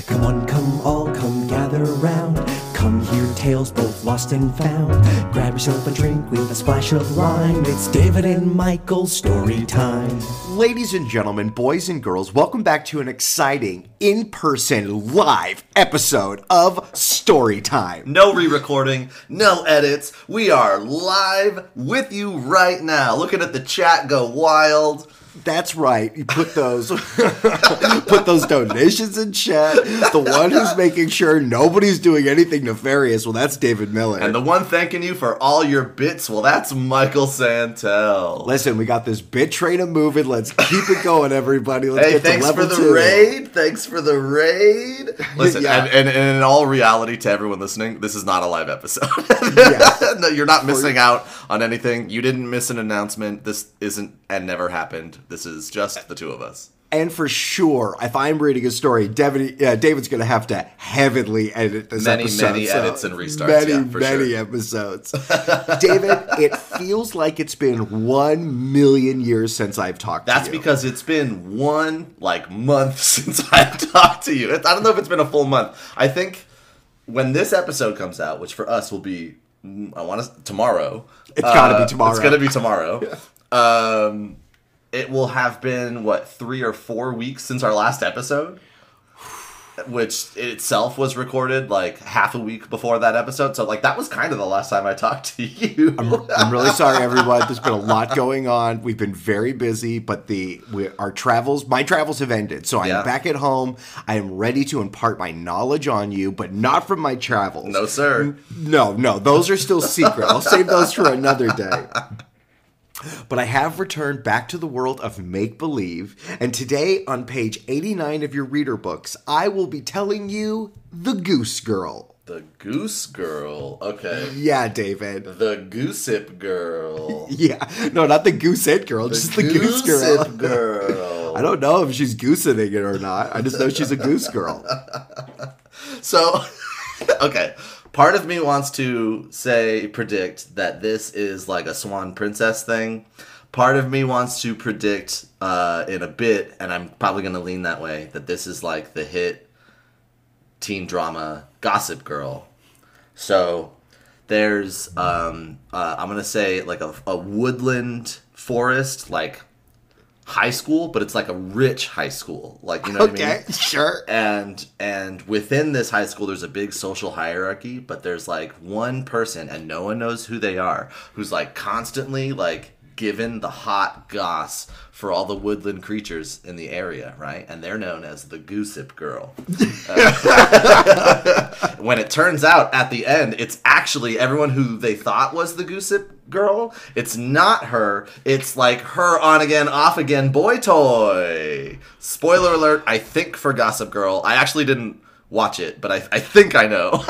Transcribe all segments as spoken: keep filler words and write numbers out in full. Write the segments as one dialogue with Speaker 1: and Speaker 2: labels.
Speaker 1: Come on, come all, come gather round. Come hear tales both lost and found. Grab yourself a drink with a splash of lime. It's David and Michael's story time.
Speaker 2: Ladies and gentlemen, boys and girls, welcome back to an exciting, in-person, live episode of Story Time.
Speaker 3: No re-recording, no edits. We are live with you right now. Looking at the chat go wild.
Speaker 2: That's right. You put those put those donations in chat. The one who's making sure nobody's doing anything nefarious, well, that's David Miller.
Speaker 3: And the one thanking you for all your bits, well, that's Michael Santel.
Speaker 2: Listen, we got this bit train of moving. Let's keep it going, everybody. Let's
Speaker 3: hey,
Speaker 2: get
Speaker 3: thanks
Speaker 2: to level
Speaker 3: for the
Speaker 2: two.
Speaker 3: raid. Thanks for the raid. Listen,
Speaker 2: Yeah.
Speaker 3: and, and, and in all reality to everyone listening, this is not a live episode.
Speaker 2: Yes.
Speaker 3: No, you're not missing out on anything. You didn't miss an announcement. This isn't and never happened. This is just the two of us.
Speaker 2: And for sure, if I'm reading a story, David, uh, David's going to have to heavily edit this
Speaker 3: Many,
Speaker 2: episode.
Speaker 3: many
Speaker 2: so
Speaker 3: edits and restarts,
Speaker 2: Many,
Speaker 3: yeah, for
Speaker 2: many
Speaker 3: sure.
Speaker 2: episodes. David, it feels like it's been one million years since I've talked
Speaker 3: That's
Speaker 2: to you.
Speaker 3: because it's been one, like, month since I've talked to you. It, I don't know if it's been a full month. I think when this episode comes out, which for us will be, I want to, tomorrow.
Speaker 2: It's gotta be
Speaker 3: uh,
Speaker 2: tomorrow.
Speaker 3: It's going to be tomorrow. um, it will have been, what, three or four weeks since our last episode? Which itself was recorded like half a week before that episode. So like that was kind of the last time I talked to you.
Speaker 2: I'm, I'm really sorry, everyone. There's been a lot going on. We've been very busy, but the we, our travels, my travels have ended. So I'm
Speaker 3: Yeah.
Speaker 2: back at home. I am ready to impart my knowledge on you, but not from my travels.
Speaker 3: No, sir.
Speaker 2: No, no, those are still secret. I'll save those for another day. But I have returned back to the world of make-believe, and today on page eighty-nine of your reader books, I will be telling you The Goose Girl.
Speaker 3: The Goose Girl. Okay.
Speaker 2: Yeah, David.
Speaker 3: The Goosip Girl.
Speaker 2: Yeah, no, not the Goose It Girl, just the Goose Girl.
Speaker 3: Goosip Girl.
Speaker 2: I don't know if she's gooseing it or not. I just know she's a Goose Girl.
Speaker 3: So, okay. Part of me wants to say, predict that this is like a Swan Princess thing. Part of me wants to predict uh, in a bit, and I'm probably going to lean that way, that this is like the hit teen drama Gossip Girl. So, there's, um, uh, I'm going to say like a, a woodland forest, like high school, but it's like a rich high school. Like, you know what I mean?
Speaker 2: Okay, sure.
Speaker 3: And and within this high school, there's a big social hierarchy, but there's like one person, and no one knows who they are, who's like constantly like given the hot goss for all the woodland creatures in the area, right? And they're known as the Goosip Girl. Uh, when it turns out at the end, it's actually everyone who they thought was the Goosip Girl. It's not her. It's like her on again, off again boy toy. Spoiler alert, I think for Gossip Girl. I actually didn't watch it, but I, I think I know.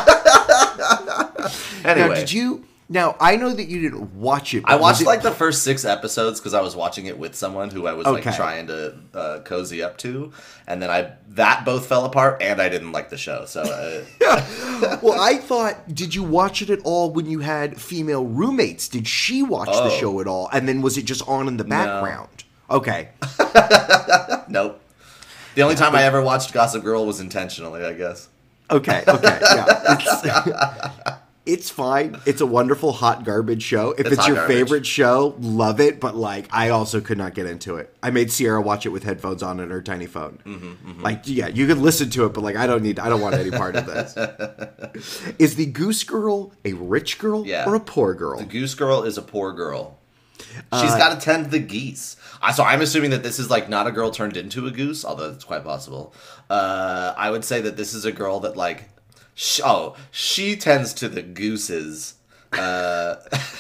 Speaker 3: Anyway.
Speaker 2: Now, did you... Now, I know that you didn't watch it. but
Speaker 3: I
Speaker 2: was
Speaker 3: watched
Speaker 2: it-
Speaker 3: like the first six episodes because I was watching it with someone who I was
Speaker 2: Okay.
Speaker 3: like trying to uh, cozy up to, and then I that both fell apart, and I didn't like the show. So, uh,
Speaker 2: Well, I thought, did you watch it at all when you had female roommates? Did she watch the
Speaker 3: Oh.
Speaker 2: show at all? And then was it just on in the background? Okay.
Speaker 3: nope. The only time I ever watched Gossip Girl was intentionally, I guess.
Speaker 2: Okay. Okay. Yeah. It's, it's fine. It's a wonderful hot garbage show. If
Speaker 3: It's
Speaker 2: it's,
Speaker 3: hot
Speaker 2: your
Speaker 3: garbage.
Speaker 2: favorite show, love it. But like, I also could not get into it. I made Sierra watch it with headphones on and her tiny phone. Mm-hmm, mm-hmm. Like, yeah, you can listen to it, but like, I don't need. I don't want any part of this. Is the Goose Girl a rich girl
Speaker 3: Yeah.
Speaker 2: or a poor girl?
Speaker 3: The Goose Girl is a poor girl. She's got to tend the geese. I So I'm assuming that this is like not a girl turned into a goose, although it's quite possible. Uh, I would say that this is a girl that like, sh- oh, she tends to the gooses. Uh,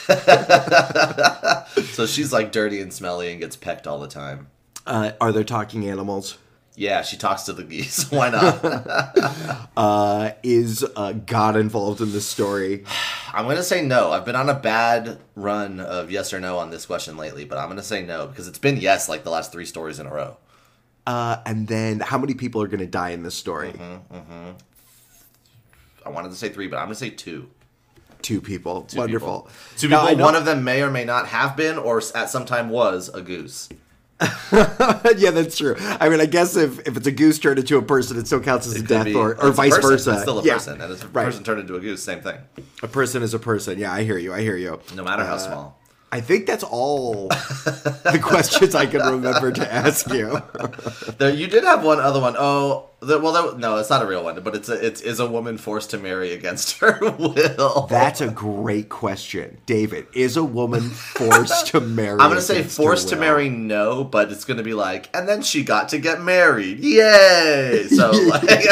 Speaker 3: so she's like dirty and smelly and gets pecked all the time.
Speaker 2: Uh, are there talking animals?
Speaker 3: Yeah, she talks to the geese. Why not?
Speaker 2: Uh, is uh, God involved in this story?
Speaker 3: I'm going to say no. I've been on a bad run of yes or no on this question lately, but I'm going to say no because it's been yes like the last three stories in a row.
Speaker 2: Uh, and then how many people are going to die in this story?
Speaker 3: Mm-hmm, mm-hmm. I wanted to say three, but I'm going to say two.
Speaker 2: Two people.
Speaker 3: Two
Speaker 2: Wonderful.
Speaker 3: People. Two
Speaker 2: Now,
Speaker 3: people.
Speaker 2: I know-
Speaker 3: One of them may or may not have been or at some time was a goose.
Speaker 2: Yeah, that's true. I mean, I guess if, if it's a goose turned into a person, it still counts as a
Speaker 3: It could
Speaker 2: death,
Speaker 3: be-
Speaker 2: or,
Speaker 3: it's
Speaker 2: or
Speaker 3: a
Speaker 2: vice
Speaker 3: person.
Speaker 2: versa.
Speaker 3: It's still a
Speaker 2: Yeah.
Speaker 3: person, and it's a
Speaker 2: Right.
Speaker 3: person turned into a goose. Same thing.
Speaker 2: A person is a person. Yeah, I hear you. I hear you.
Speaker 3: No matter how
Speaker 2: Uh,
Speaker 3: small.
Speaker 2: I think that's all the questions I can remember to ask you.
Speaker 3: There, you did have one other one. Oh, the, well, that, no, it's not a real one, but it's a, it's is a woman forced to marry against her will.
Speaker 2: That's a great question, David. Is a woman forced to marry?
Speaker 3: I'm gonna say
Speaker 2: against her
Speaker 3: forced to
Speaker 2: will?
Speaker 3: marry, no, but it's gonna be like, and then she got to get married, yay! So like,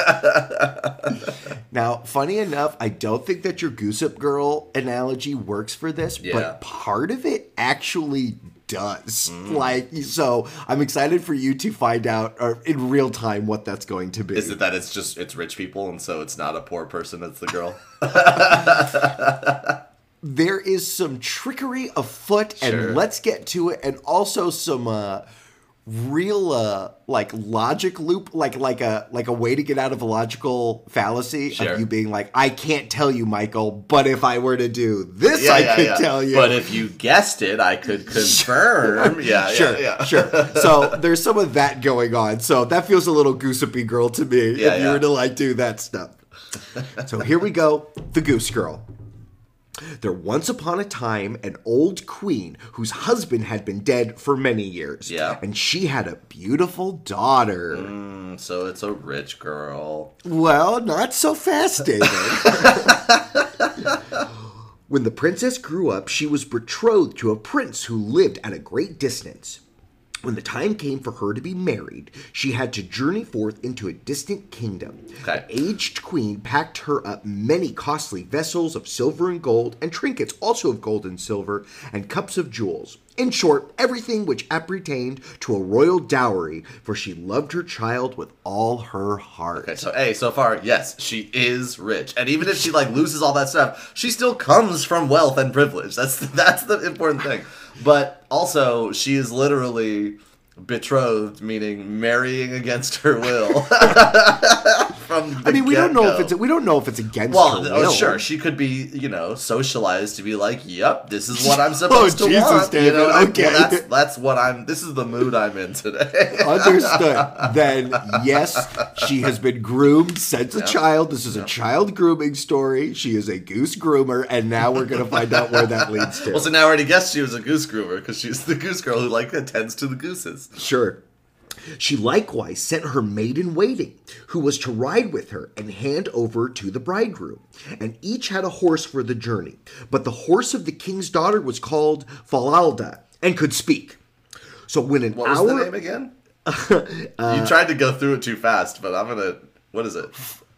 Speaker 2: Now, funny enough, I don't think that your Goose Up Girl analogy works for this,
Speaker 3: Yeah.
Speaker 2: but part of it actually does.
Speaker 3: Mm.
Speaker 2: Like, so I'm excited for you to find out or in real time what that's going to be.
Speaker 3: is it that it's just it's rich people, and so it's not a poor person that's the girl?
Speaker 2: There is some trickery afoot,
Speaker 3: Sure.
Speaker 2: and let's get to it, and also some uh, real uh, like logic loop, like like a like a way to get out of a logical fallacy
Speaker 3: Sure.
Speaker 2: of you being like, I can't tell you, Michael, but if I were to do this,
Speaker 3: Yeah,
Speaker 2: I
Speaker 3: yeah,
Speaker 2: could
Speaker 3: yeah.
Speaker 2: tell you.
Speaker 3: But if you guessed it, I could confirm. Yeah,
Speaker 2: sure,
Speaker 3: yeah, yeah.
Speaker 2: sure. So there's some of that going on. So that feels a little goosey girl to me.
Speaker 3: Yeah,
Speaker 2: if you
Speaker 3: yeah.
Speaker 2: were to like do that stuff. So here we go. The Goose Girl. There once upon a time an old queen whose husband had been dead for many years.
Speaker 3: Yeah.
Speaker 2: And she had a beautiful daughter.
Speaker 3: Mm, so it's a rich girl.
Speaker 2: Well, not so fast, David. When the princess grew up, she was betrothed to a prince who lived at a great distance. When the time came for her to be married, she had to journey forth into a distant kingdom.
Speaker 3: Okay.
Speaker 2: The aged queen packed her up many costly vessels of silver and gold, and trinkets also of gold and silver, and cups of jewels. In short, everything which appertained to a royal dowry, for she loved her child with all her heart.
Speaker 3: Okay, so hey, so far, yes, she is rich, and even if she like loses all that stuff, she still comes from wealth and privilege. That's that's the important thing. But also, she is literally betrothed, meaning marrying against her will. From the
Speaker 2: I mean, we don't know if
Speaker 3: get-go.
Speaker 2: it's we don't know if it's against
Speaker 3: Well,
Speaker 2: her
Speaker 3: oh,
Speaker 2: will.
Speaker 3: sure, she could be, you know, socialized to be like, "Yep, this is what I'm supposed
Speaker 2: Oh,
Speaker 3: to
Speaker 2: Jesus,
Speaker 3: want."
Speaker 2: David,
Speaker 3: You know, like,
Speaker 2: okay.
Speaker 3: well, that's that's what I'm. This is the mood I'm in today.
Speaker 2: Understood. Then, yes, she has been groomed since a
Speaker 3: Yeah.
Speaker 2: child. This is
Speaker 3: Yeah.
Speaker 2: a child grooming story. She is a goose groomer, and now we're going to find out where that leads to.
Speaker 3: Well, so now I already guessed she was a goose groomer because she's the goose girl who like attends to the gooses.
Speaker 2: Sure. She likewise sent her maid in waiting, who was to ride with her and hand over to the bridegroom. And each had a horse for the journey. But the horse of the king's daughter was called Falalda and could speak. So when an
Speaker 3: What was
Speaker 2: hour...
Speaker 3: the name again? You tried to go through it too fast, but I'm gonna. What is it?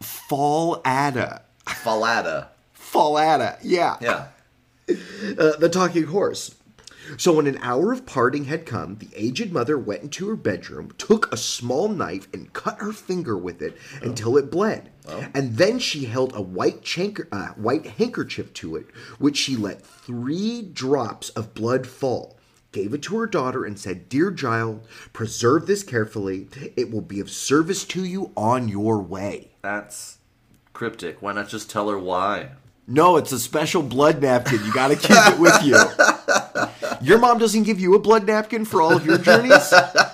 Speaker 2: Falada.
Speaker 3: Falada.
Speaker 2: Falada, yeah.
Speaker 3: Yeah.
Speaker 2: Uh, the talking horse. So when an hour of parting had come, the aged mother went into her bedroom, took a small knife, and cut her finger with it until it bled. And then she held a white, chanker, uh, white handkerchief to it, which she let three drops of blood fall, gave it to her daughter, and said, "Dear child, preserve this carefully. It will be of service to you on your way."
Speaker 3: That's cryptic. Why not just tell her why?
Speaker 2: No, it's a special blood napkin. You got to keep it with you. Your mom doesn't give you a blood napkin for all of your journeys?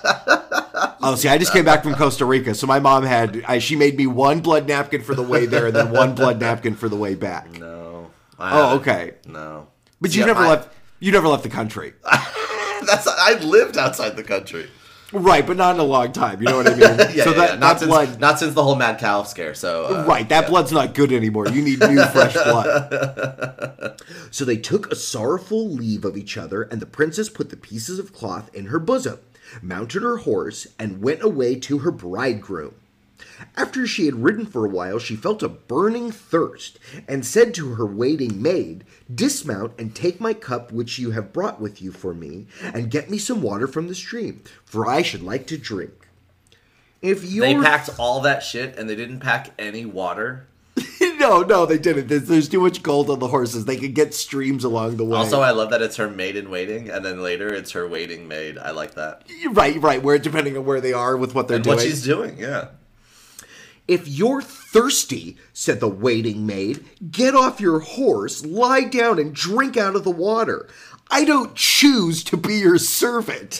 Speaker 2: Oh, see, I just came back from Costa Rica, so my mom had, I, she made me one blood napkin for the way there and then one blood napkin for the way back.
Speaker 3: No. I
Speaker 2: Oh,
Speaker 3: haven't.
Speaker 2: okay.
Speaker 3: No.
Speaker 2: But
Speaker 3: See,
Speaker 2: you never
Speaker 3: I-
Speaker 2: left, you never left the country.
Speaker 3: That's I lived outside the country.
Speaker 2: Right, but not in a long time, you know what I mean?
Speaker 3: Yeah,
Speaker 2: so
Speaker 3: yeah,
Speaker 2: that,
Speaker 3: yeah. Not
Speaker 2: that
Speaker 3: since
Speaker 2: blood,
Speaker 3: not since the whole mad cow scare. So uh,
Speaker 2: right, that
Speaker 3: yeah.
Speaker 2: blood's not good anymore. You need new, fresh blood. So they took a sorrowful leave of each other, and the princess put the pieces of cloth in her bosom, mounted her horse, and went away to her bridegroom. After she had ridden for a while, she felt a burning thirst, and said to her waiting maid, "Dismount and take my cup which you have brought with you for me, and get me some water from the stream, for I should like to drink." If you're...
Speaker 3: They packed all that shit and they didn't pack any water.
Speaker 2: No, no, they didn't. There's, there's too much gold on the horses. They could get streams along the way.
Speaker 3: Also, I love that it's her maid in waiting, and then later it's her waiting maid. I like that.
Speaker 2: Right, right, where depending on where they are with what they're
Speaker 3: And
Speaker 2: doing.
Speaker 3: what she's doing, yeah.
Speaker 2: "If you're thirsty," said the waiting maid, "get off your horse, lie down, and drink out of the water. I don't choose to be your servant.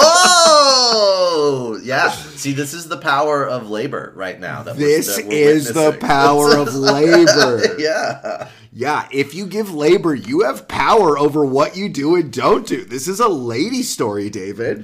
Speaker 3: Oh, yeah. See, this is the power of labor right now. That
Speaker 2: This
Speaker 3: we're, that we're
Speaker 2: is the
Speaker 3: witnessing.
Speaker 2: power of labor.
Speaker 3: Yeah.
Speaker 2: Yeah, if you give labor, you have power over what you do and don't do. This is a lady story, David.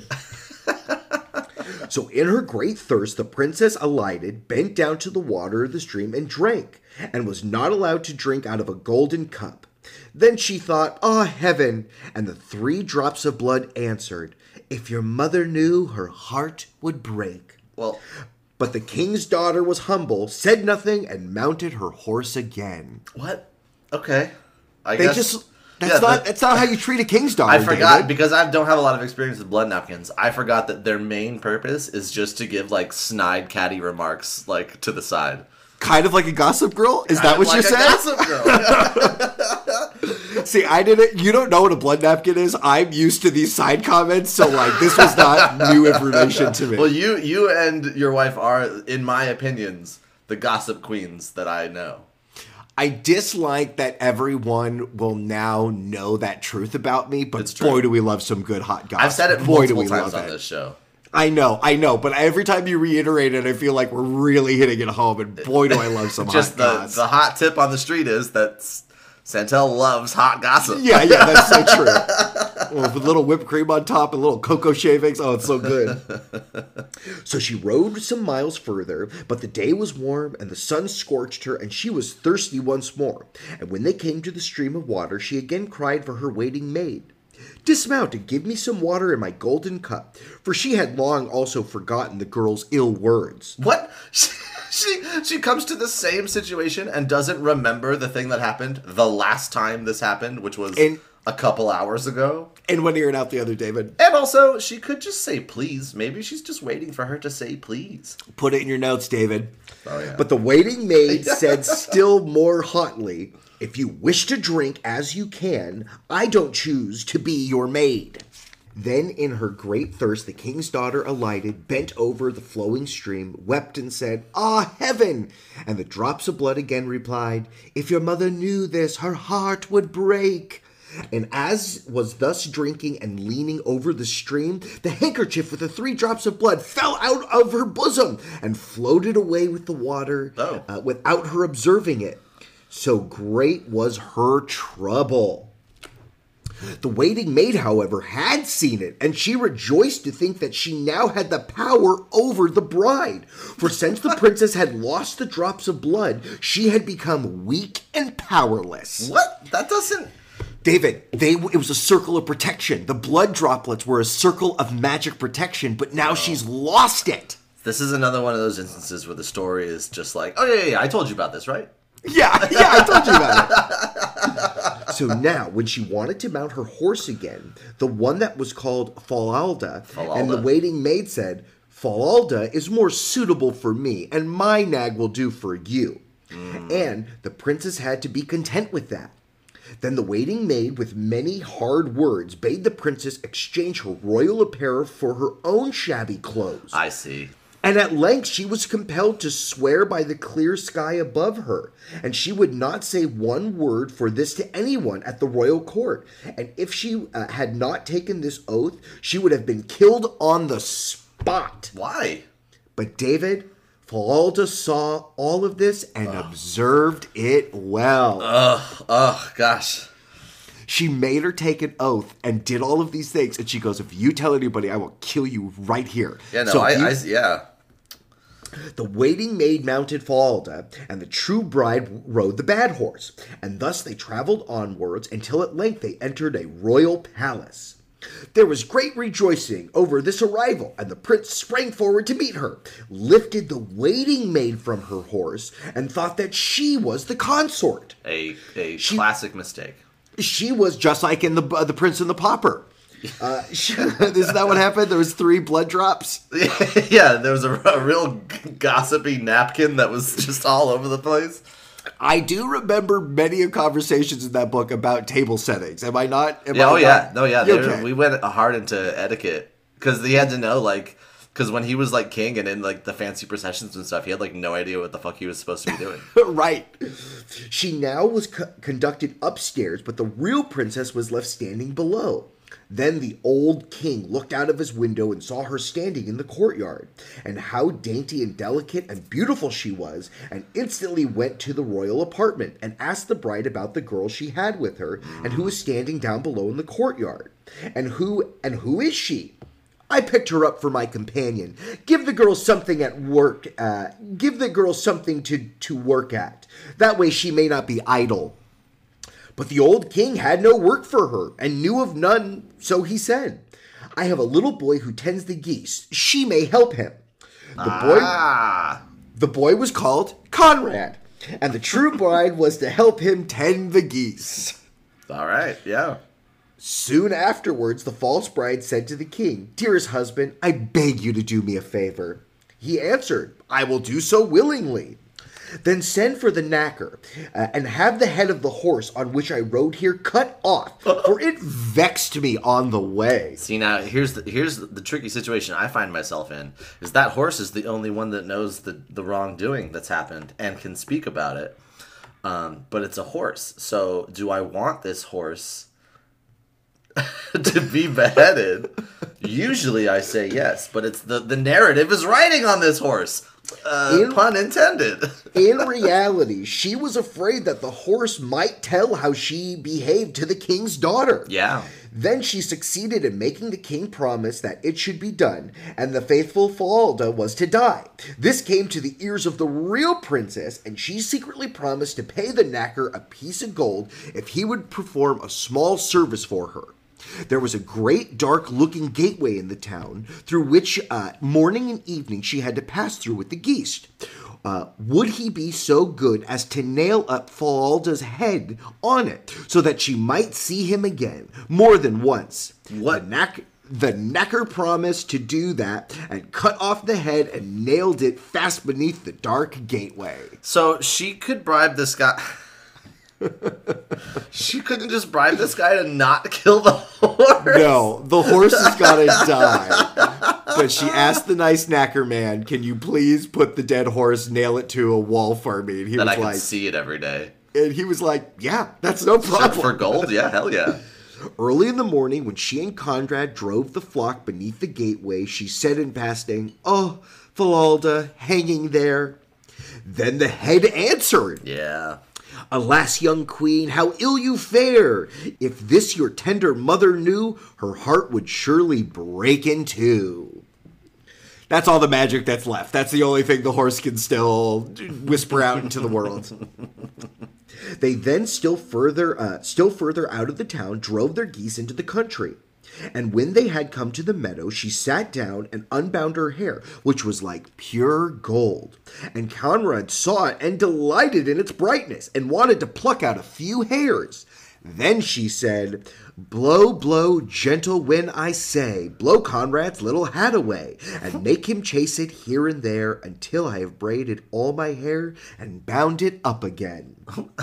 Speaker 2: So in her great thirst, the princess alighted, bent down to the water of the stream, and drank, and was not allowed to drink out of a golden cup. Then she thought, ah, heaven, and the three drops of blood answered, if your mother knew, her heart would break.
Speaker 3: Well,
Speaker 2: But the king's daughter was humble, said nothing, and mounted her horse again.
Speaker 3: what? Okay. I
Speaker 2: They
Speaker 3: guess.
Speaker 2: just... That's
Speaker 3: yeah,
Speaker 2: not
Speaker 3: the-
Speaker 2: that's not how you treat a king's daughter,
Speaker 3: I forgot
Speaker 2: David.
Speaker 3: because I don't have a lot of experience with blood napkins. I forgot that their main purpose is just to give like snide, catty remarks like to the side.
Speaker 2: Kind of like a gossip girl? Is
Speaker 3: Kind
Speaker 2: that
Speaker 3: of
Speaker 2: what
Speaker 3: like
Speaker 2: you're
Speaker 3: a
Speaker 2: saying?
Speaker 3: gossip girl.
Speaker 2: See, I didn't. You don't know what a blood napkin is. I'm used to these side comments, so like this was not new information to me.
Speaker 3: Well, you you and your wife are, in my opinions, the gossip queens that I know.
Speaker 2: I dislike that everyone will now know that truth about me, but
Speaker 3: It's true.
Speaker 2: boy, do we love some good hot gossip.
Speaker 3: I've said it
Speaker 2: boy, do
Speaker 3: multiple
Speaker 2: we
Speaker 3: times
Speaker 2: love
Speaker 3: on
Speaker 2: it.
Speaker 3: this show.
Speaker 2: I know, I know, but every time you reiterate it, I feel like we're really hitting it home, and boy, do I love some
Speaker 3: Just
Speaker 2: hot
Speaker 3: the
Speaker 2: goss.
Speaker 3: the hot tip on the street is that Santel loves hot gossip.
Speaker 2: Yeah, yeah, that's so true. Well, with a little whipped cream on top and little cocoa shavings. Oh, it's so good. So she rode some miles further, but the day was warm and the sun scorched her, and she was thirsty once more. And when they came to the stream of water, she again cried for her waiting maid. Dismount and give me some water in my golden cup, for she had long also forgotten the girl's ill words.
Speaker 3: What? She, she she comes to the same situation and doesn't remember the thing that happened the last time this happened, which was
Speaker 2: And-
Speaker 3: a couple hours ago.
Speaker 2: And when you're out the other, David,
Speaker 3: And also, she could just say please. Maybe she's just waiting for her to say please.
Speaker 2: put it in your notes, David.
Speaker 3: Oh, yeah.
Speaker 2: But the waiting maid said still more hotly, if you wish to drink as you can, I don't choose to be your maid. Then in her great thirst, the king's daughter alighted, bent over the flowing stream, wept and said, ah, heaven! And the drops of blood again replied, if your mother knew this, her heart would break. And as was thus drinking and leaning over the stream, the handkerchief with the three drops of blood fell out of her bosom and floated away with the water
Speaker 3: Oh.
Speaker 2: uh, without her observing it. So great was her trouble. The waiting maid, however, had seen it, and she rejoiced to think that she now had the power over the bride. For since the princess had lost the drops of blood, she had become weak and powerless.
Speaker 3: What? That doesn't...
Speaker 2: David, they it was a circle of protection. The blood droplets were a circle of magic protection, but now she's lost it.
Speaker 3: This is another one of those instances where the story is just like, oh, yeah, yeah, yeah, I told you about this, right?
Speaker 2: Yeah, yeah, I told you about it. So now, when she wanted to mount her horse again, the one that was called Falalda, and the
Speaker 3: Falalda.
Speaker 2: waiting maid said, Falalda is more suitable for me, and my nag will do for you. And the princess had to be content with that. Then the waiting maid, with many hard words, bade the princess exchange her royal apparel for her own shabby clothes.
Speaker 3: I see.
Speaker 2: And at length she was compelled to swear by the clear sky above her, and she would not say one word for this to anyone at the royal court. And if she uh, had not taken this oath, she would have been killed on the spot.
Speaker 3: Why?
Speaker 2: But David, Falalda saw all of this and observed it well.
Speaker 3: Ugh, ugh, gosh.
Speaker 2: She made her take an oath and did all of these things, and she goes, if you tell anybody, I will kill you right here.
Speaker 3: Yeah, no,
Speaker 2: So
Speaker 3: I,
Speaker 2: you-
Speaker 3: I, yeah.
Speaker 2: The waiting maid mounted Falalda, and the true bride rode the bad horse. And thus they traveled onwards until at length they entered a royal palace. There was great rejoicing over this arrival, and the prince sprang forward to meet her, lifted the waiting maid from her horse, and thought that she was the consort.
Speaker 3: A, a classic mistake.
Speaker 2: She was just like in the uh, the Prince and the Pauper. Uh, she, isn't that what happened? There was three blood drops.
Speaker 3: Yeah, there was a, a real g- gossipy napkin that was just all over the place.
Speaker 2: I do remember many of conversations in that book about table settings. Am I not? Am
Speaker 3: Yeah,
Speaker 2: I
Speaker 3: oh
Speaker 2: not?
Speaker 3: yeah, no, yeah. they were-
Speaker 2: Okay.
Speaker 3: We went hard into etiquette because they had to know, like, Because when he was like king and in like the fancy processions and stuff, he had like no idea what the fuck he was supposed to be doing.
Speaker 2: Right. She now was co- conducted upstairs, but the real princess was left standing below. Then the old king looked out of his window and saw her standing in the courtyard, and how dainty and delicate and beautiful she was, and instantly went to the royal apartment and asked the bride about the girl she had with her and who was standing down below in the courtyard. And who and who is she? I picked her up for my companion. Give the girl something at work. Uh, give the girl something to, to work at. That way she may not be idle. But the old king had no work for her, and knew of none, so he said, I have a little boy who tends the geese. She may help him. The boy,
Speaker 3: Ah.
Speaker 2: the boy was called Conrad, and the true bride was to help him tend the geese.
Speaker 3: All right, yeah.
Speaker 2: Soon afterwards, the false bride said to the king, Dearest husband, I beg you to do me a favor. He answered, I will do so willingly. Then send for the knacker, uh, and have the head of the horse on which I rode here cut off, for it vexed me on the way.
Speaker 3: See, now here's the here's the tricky situation I find myself in. Is that horse is the only one that knows the the wrongdoing that's happened and can speak about it. Um, but it's a horse. So do I want this horse to be beheaded? Usually I say yes, but it's the the narrative is riding on this horse. Uh,
Speaker 2: In-
Speaker 3: pun intended.
Speaker 2: In reality, she was afraid that the horse might tell how she behaved to the king's daughter.
Speaker 3: Yeah.
Speaker 2: Then she succeeded in making the king promise that it should be done, and the faithful Falda was to die. This came to the ears of the real princess, and she secretly promised to pay the knacker a piece of gold if he would perform a small service for her. There was a great dark-looking gateway in the town, through which uh, morning and evening she had to pass through with the geese. Uh, would he be so good as to nail up Falda's head on it, so that she might see him again, more than once?
Speaker 3: What?
Speaker 2: The, knack- the knacker promised to do that, and cut off the head and nailed it fast beneath the dark gateway.
Speaker 3: So she could bribe this guy. She couldn't just bribe this guy to not kill the horse.
Speaker 2: No, the horse has got to die. But she asked the nice knacker man, can you please put the dead horse, nail it to a wall for me? And he
Speaker 3: That
Speaker 2: was
Speaker 3: I can
Speaker 2: like,
Speaker 3: see it every day.
Speaker 2: and he was like, yeah, that's no problem.
Speaker 3: For gold? Yeah, hell yeah.
Speaker 2: Early in the morning, when she and Conrad drove the flock beneath the gateway, she said in passing, oh, Falda, hanging there. Then the head answered,
Speaker 3: Yeah.
Speaker 2: Alas, young queen, how ill you fare! If this your tender mother knew, her heart would surely break in two. That's all the magic that's left. That's the only thing the horse can still whisper out into the world. They then still further, uh, still further out of the town, drove their geese into the country. And when they had come to the meadow, she sat down and unbound her hair, which was like pure gold. And Conrad saw it and delighted in its brightness, and wanted to pluck out a few hairs. Then she said, Blow, blow, gentle wind, I say, blow Conrad's little hat away, and make him chase it here and there, until I have braided all my hair and bound it up again.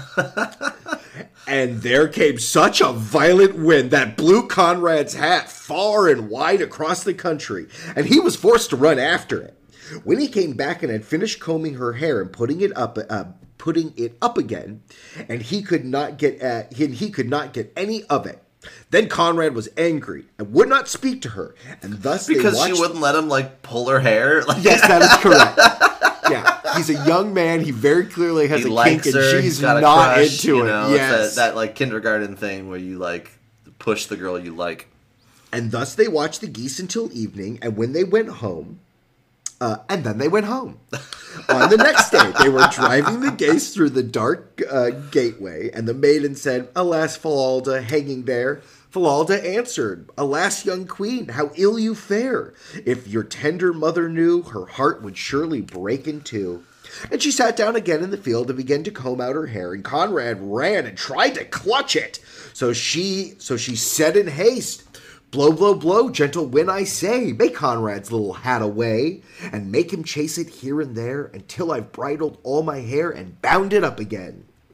Speaker 2: And there came such a violent wind that blew Conrad's hat far and wide across the country, and he was forced to run after it. When he came back and had finished combing her hair and putting it up, uh, putting it up again, and he could not get, uh, he, he could not get any of it. Then Conrad was angry and would not speak to her, and thus
Speaker 3: Because
Speaker 2: they watched...
Speaker 3: she wouldn't let him, like, pull her hair? Like,
Speaker 2: Yes, that is correct. Yeah, he's a young man. He very clearly has
Speaker 3: he
Speaker 2: a
Speaker 3: likes
Speaker 2: kink,
Speaker 3: her.
Speaker 2: and
Speaker 3: He's
Speaker 2: she's
Speaker 3: got a
Speaker 2: not
Speaker 3: crush,
Speaker 2: into
Speaker 3: you
Speaker 2: it.
Speaker 3: know,
Speaker 2: Yes.
Speaker 3: it's that, that, like, kindergarten thing where you, like, push the girl you like.
Speaker 2: And thus they watched the geese until evening, and when they went home, uh, and then they went home. On the next day, they were driving the geese through the dark uh, gateway, and the maiden said, Alas, Falda, hanging there. Falda answered, Alas, young queen, how ill you fare! If your tender mother knew, her heart would surely break in two. And she sat down again in the field and began to comb out her hair, and Conrad ran and tried to clutch it. So she, so she said in haste, Blow, blow, blow, gentle wind, I say, make Conrad's little hat away, and make him chase it here and there, until I've bridled all my hair and bound it up again.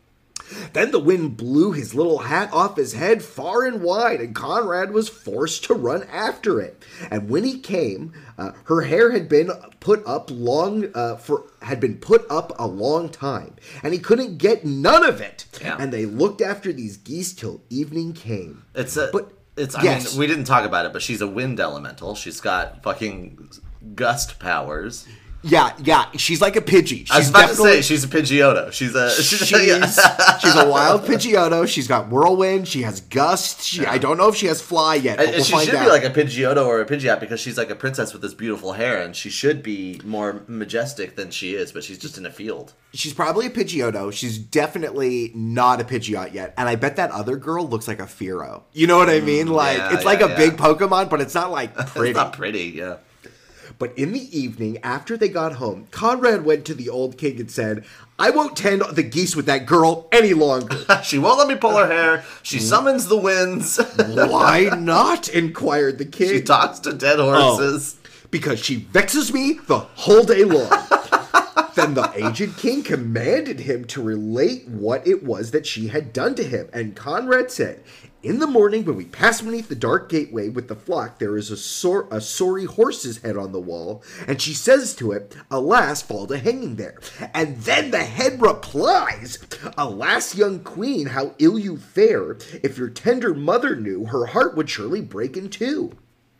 Speaker 2: Then the wind blew his little hat off his head far and wide, and Conrad was forced to run after it. And when he came, uh, her hair had been put up long uh, for had been put up a long time, and he couldn't get none of it.
Speaker 3: Yeah.
Speaker 2: And they looked after these geese till evening came.
Speaker 3: It's a,
Speaker 2: but
Speaker 3: it's. I
Speaker 2: yes.
Speaker 3: mean, we didn't talk about it, but she's a wind elemental. She's got fucking gust powers.
Speaker 2: Yeah, yeah, she's like a Pidgey. She's
Speaker 3: I was about to
Speaker 2: definitely-
Speaker 3: say she's a Pidgeotto. She's a she's,
Speaker 2: She's,
Speaker 3: yeah.
Speaker 2: she's a wild Pidgeotto. She's got whirlwind. She has gust. She,
Speaker 3: Yeah.
Speaker 2: I don't know if she has fly yet, but
Speaker 3: And
Speaker 2: we'll
Speaker 3: she
Speaker 2: find
Speaker 3: should
Speaker 2: out.
Speaker 3: be like a Pidgeotto or a Pidgeot because she's like a princess with this beautiful hair, and she should be more majestic than she is, but she's just in a field.
Speaker 2: She's probably a Pidgeotto. She's definitely not a Pidgeot yet. And I bet that other girl looks like a Fearow. You know what I mean? Like,
Speaker 3: yeah,
Speaker 2: it's like
Speaker 3: yeah,
Speaker 2: a
Speaker 3: yeah.
Speaker 2: big Pokemon, but it's not like pretty.
Speaker 3: It's not pretty, yeah.
Speaker 2: But in the evening, after they got home, Conrad went to the old king and said, I won't tend the geese with that girl any longer.
Speaker 3: She won't let me pull her hair. She summons the winds.
Speaker 2: Why not? Inquired the king.
Speaker 3: She talks to dead horses.
Speaker 2: Oh, because she vexes me the whole day long. Then the aged king commanded him to relate what it was that she had done to him. And Conrad said, in the morning, when we pass beneath the dark gateway with the flock, there is a, sor- a sorry horse's head on the wall, and she says to it, alas, fall to hanging there. And then the head replies, alas, young queen, how ill you fare. If your tender mother knew, her heart would surely break in two.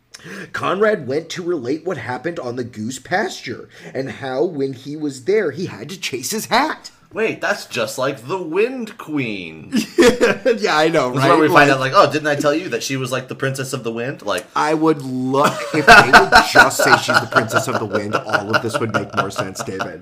Speaker 2: Conrad went to relate what happened on the goose pasture, and how, when he was there, he had to chase his hat.
Speaker 3: Wait, that's just like the Wind Queen.
Speaker 2: Yeah, I know,
Speaker 3: That's
Speaker 2: right?
Speaker 3: where we find
Speaker 2: Like,
Speaker 3: out, like, oh, didn't I tell you that she was like the princess of the wind? Like,
Speaker 2: I would love if they would just say she's the princess of the wind. All of this would make more sense, David.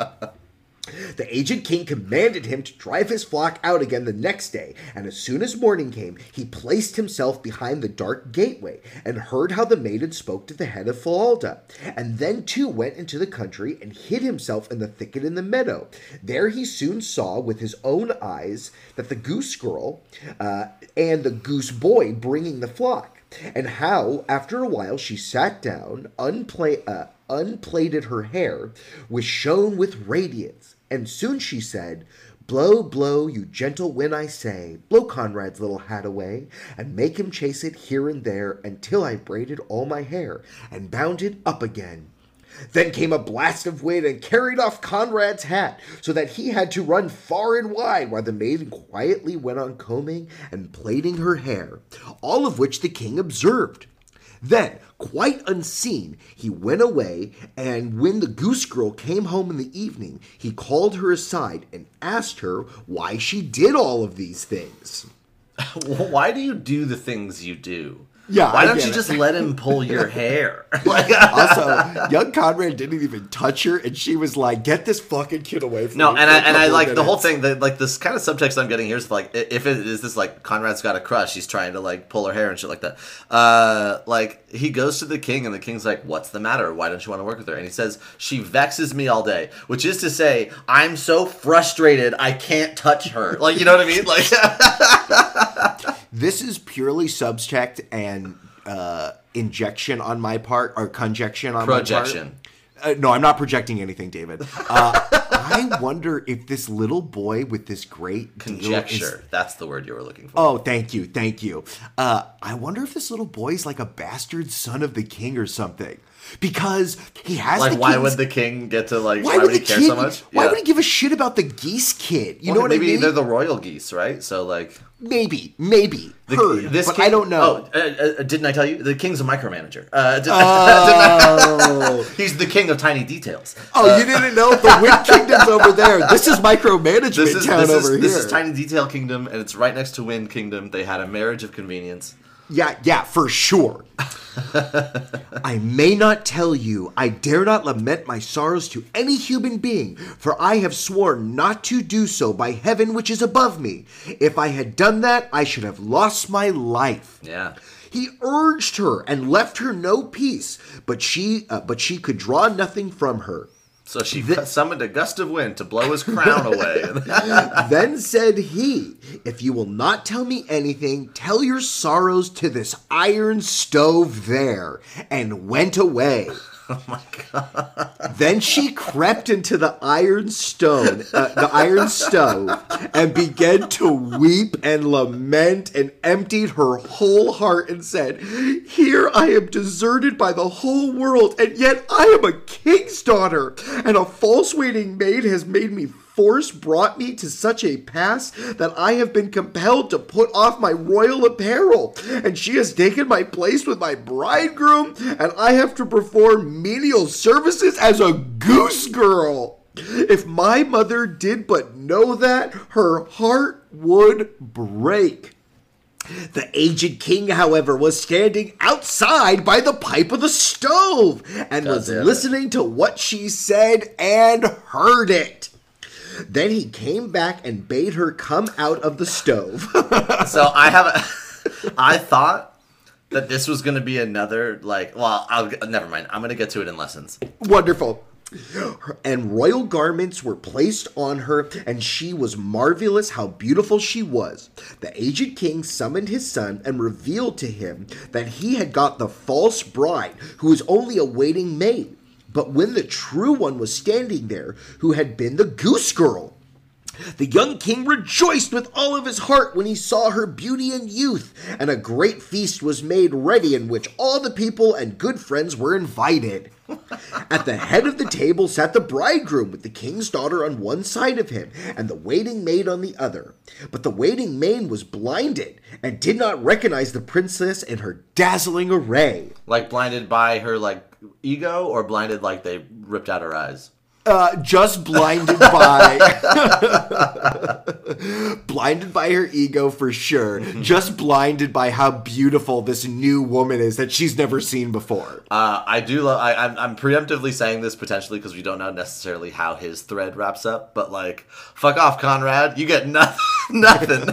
Speaker 2: The aged king commanded him to drive his flock out again the next day, and as soon as morning came, he placed himself behind the dark gateway, and heard how the maiden spoke to the head of Falalda, and then too went into the country, and hid himself in the thicket in the meadow. There he soon saw with his own eyes that the goose girl uh, and the goose boy bringing the flock, and how, after a while, she sat down, unpla- uh, unplaited her hair, which shone with radiance. And soon she said, blow, blow, you gentle wind, I say, blow Conrad's little hat away, and make him chase it here and there, until I braided all my hair, and bound it up again. Then came a blast of wind, and carried off Conrad's hat, so that he had to run far and wide, while the maiden quietly went on combing and plaiting her hair, all of which the king observed. Then, quite unseen, he went away, and when the goose girl came home in the evening, he called her aside and asked her why she did all of these things.
Speaker 3: why do you do the things you do?
Speaker 2: Yeah,
Speaker 3: Why
Speaker 2: I
Speaker 3: don't
Speaker 2: get
Speaker 3: you
Speaker 2: it.
Speaker 3: just let him pull your hair? Like,
Speaker 2: Also, young Conrad didn't even touch her, and she was like, get this fucking kid away from
Speaker 3: no,
Speaker 2: me.
Speaker 3: and
Speaker 2: for
Speaker 3: I
Speaker 2: a
Speaker 3: and I
Speaker 2: couple
Speaker 3: like
Speaker 2: of
Speaker 3: the whole
Speaker 2: minutes."
Speaker 3: thing. That like this kind of subtext I'm getting here is like if it is this like Conrad's got a crush, he's trying to like pull her hair and shit like that. Uh, like he goes to the king, and the king's like, "What's the matter? Why don't you want to work with her?" And he says, "She vexes me all day," which is to say, I'm so frustrated I can't touch her. Like, you know what I mean? Like,
Speaker 2: This is purely subtext and uh, injection on my part, or conjection on
Speaker 3: Projection.
Speaker 2: my part. Uh, no, I'm not projecting anything, David. Uh, I wonder if this little boy with this great deal
Speaker 3: conjecture.
Speaker 2: is-
Speaker 3: That's the word you were looking for.
Speaker 2: Oh, thank you, thank you. Uh, I wonder if this little boy is like a bastard son of the king or something, because he has
Speaker 3: like,
Speaker 2: the
Speaker 3: why
Speaker 2: king's-
Speaker 3: would the king get to like?
Speaker 2: Why,
Speaker 3: Why,
Speaker 2: would
Speaker 3: would he
Speaker 2: the
Speaker 3: care
Speaker 2: kid?
Speaker 3: so much?
Speaker 2: Why
Speaker 3: Yeah.
Speaker 2: would he give a shit about the geese kid? You
Speaker 3: Well,
Speaker 2: know what I
Speaker 3: maybe
Speaker 2: mean?
Speaker 3: they're the royal geese, right? So like.
Speaker 2: Maybe, maybe.
Speaker 3: The,
Speaker 2: Heard,
Speaker 3: this
Speaker 2: but
Speaker 3: king,
Speaker 2: I don't know.
Speaker 3: Oh, uh, uh, didn't I tell you? The king's a micromanager. Uh, did,
Speaker 2: Oh.
Speaker 3: didn't I- he's the king of tiny details.
Speaker 2: Oh, you didn't know? The Wind Kingdom's over there. This is micromanagement
Speaker 3: This is
Speaker 2: town
Speaker 3: this
Speaker 2: over
Speaker 3: is,
Speaker 2: here.
Speaker 3: this is Tiny Detail Kingdom, and it's right next to Wind Kingdom. They had a marriage of convenience.
Speaker 2: Yeah, yeah, for sure. I may not tell you, I dare not lament my sorrows to any human being, for I have sworn not to do so by heaven which is above me. If I had done that, I should have lost my life.
Speaker 3: Yeah.
Speaker 2: He urged her and left her no peace, but she, uh, but she could draw nothing from her.
Speaker 3: So she summoned a gust of wind to blow his crown away.
Speaker 2: Then said he, if you will not tell me anything, tell your sorrows to this iron stove there, and went away.
Speaker 3: Oh my god.
Speaker 2: Then she crept into the iron stone, uh, the iron stove, and began to weep and lament and emptied her whole heart and said, "Here I am deserted by the whole world, and yet I am a king's daughter, and a false waiting maid has made me force brought me to such a pass that I have been compelled to put off my royal apparel, and she has taken my place with my bridegroom, and I have to perform menial services as a goose girl. If my mother did but know that, her heart would break." The aged king, however, was standing outside by the pipe of the stove, and
Speaker 3: God
Speaker 2: was
Speaker 3: damn it.
Speaker 2: listening to what she said and heard it. Then he came back and bade her come out of the stove.
Speaker 3: So I have a, I thought that this was going to be another, like, well, I'll, never mind. I'm going to get to it in lessons.
Speaker 2: Wonderful. And royal garments were placed on her, and she was marvelous how beautiful she was. The aged king summoned his son and revealed to him that he had got the false bride, who was only a waiting maid. But when the true one was standing there, who had been the goose girl, the young king rejoiced with all of his heart when he saw her beauty and youth, and a great feast was made ready in which all the people and good friends were invited. At the head of the table sat the bridegroom with the king's daughter on one side of him, and the waiting maid on the other. But the waiting maid was blinded, and did not recognize the princess in her dazzling array.
Speaker 3: Like, blinded by her, like, ego, or blinded like they ripped out her eyes?
Speaker 2: Uh, just blinded by blinded by her ego for sure. Just blinded by how beautiful this new woman is that she's never seen before.
Speaker 3: Uh, I do love. I, I'm, I'm preemptively saying this potentially because we don't know necessarily how his thread wraps up. But like, fuck off, Conrad. You get nothing. Nothing.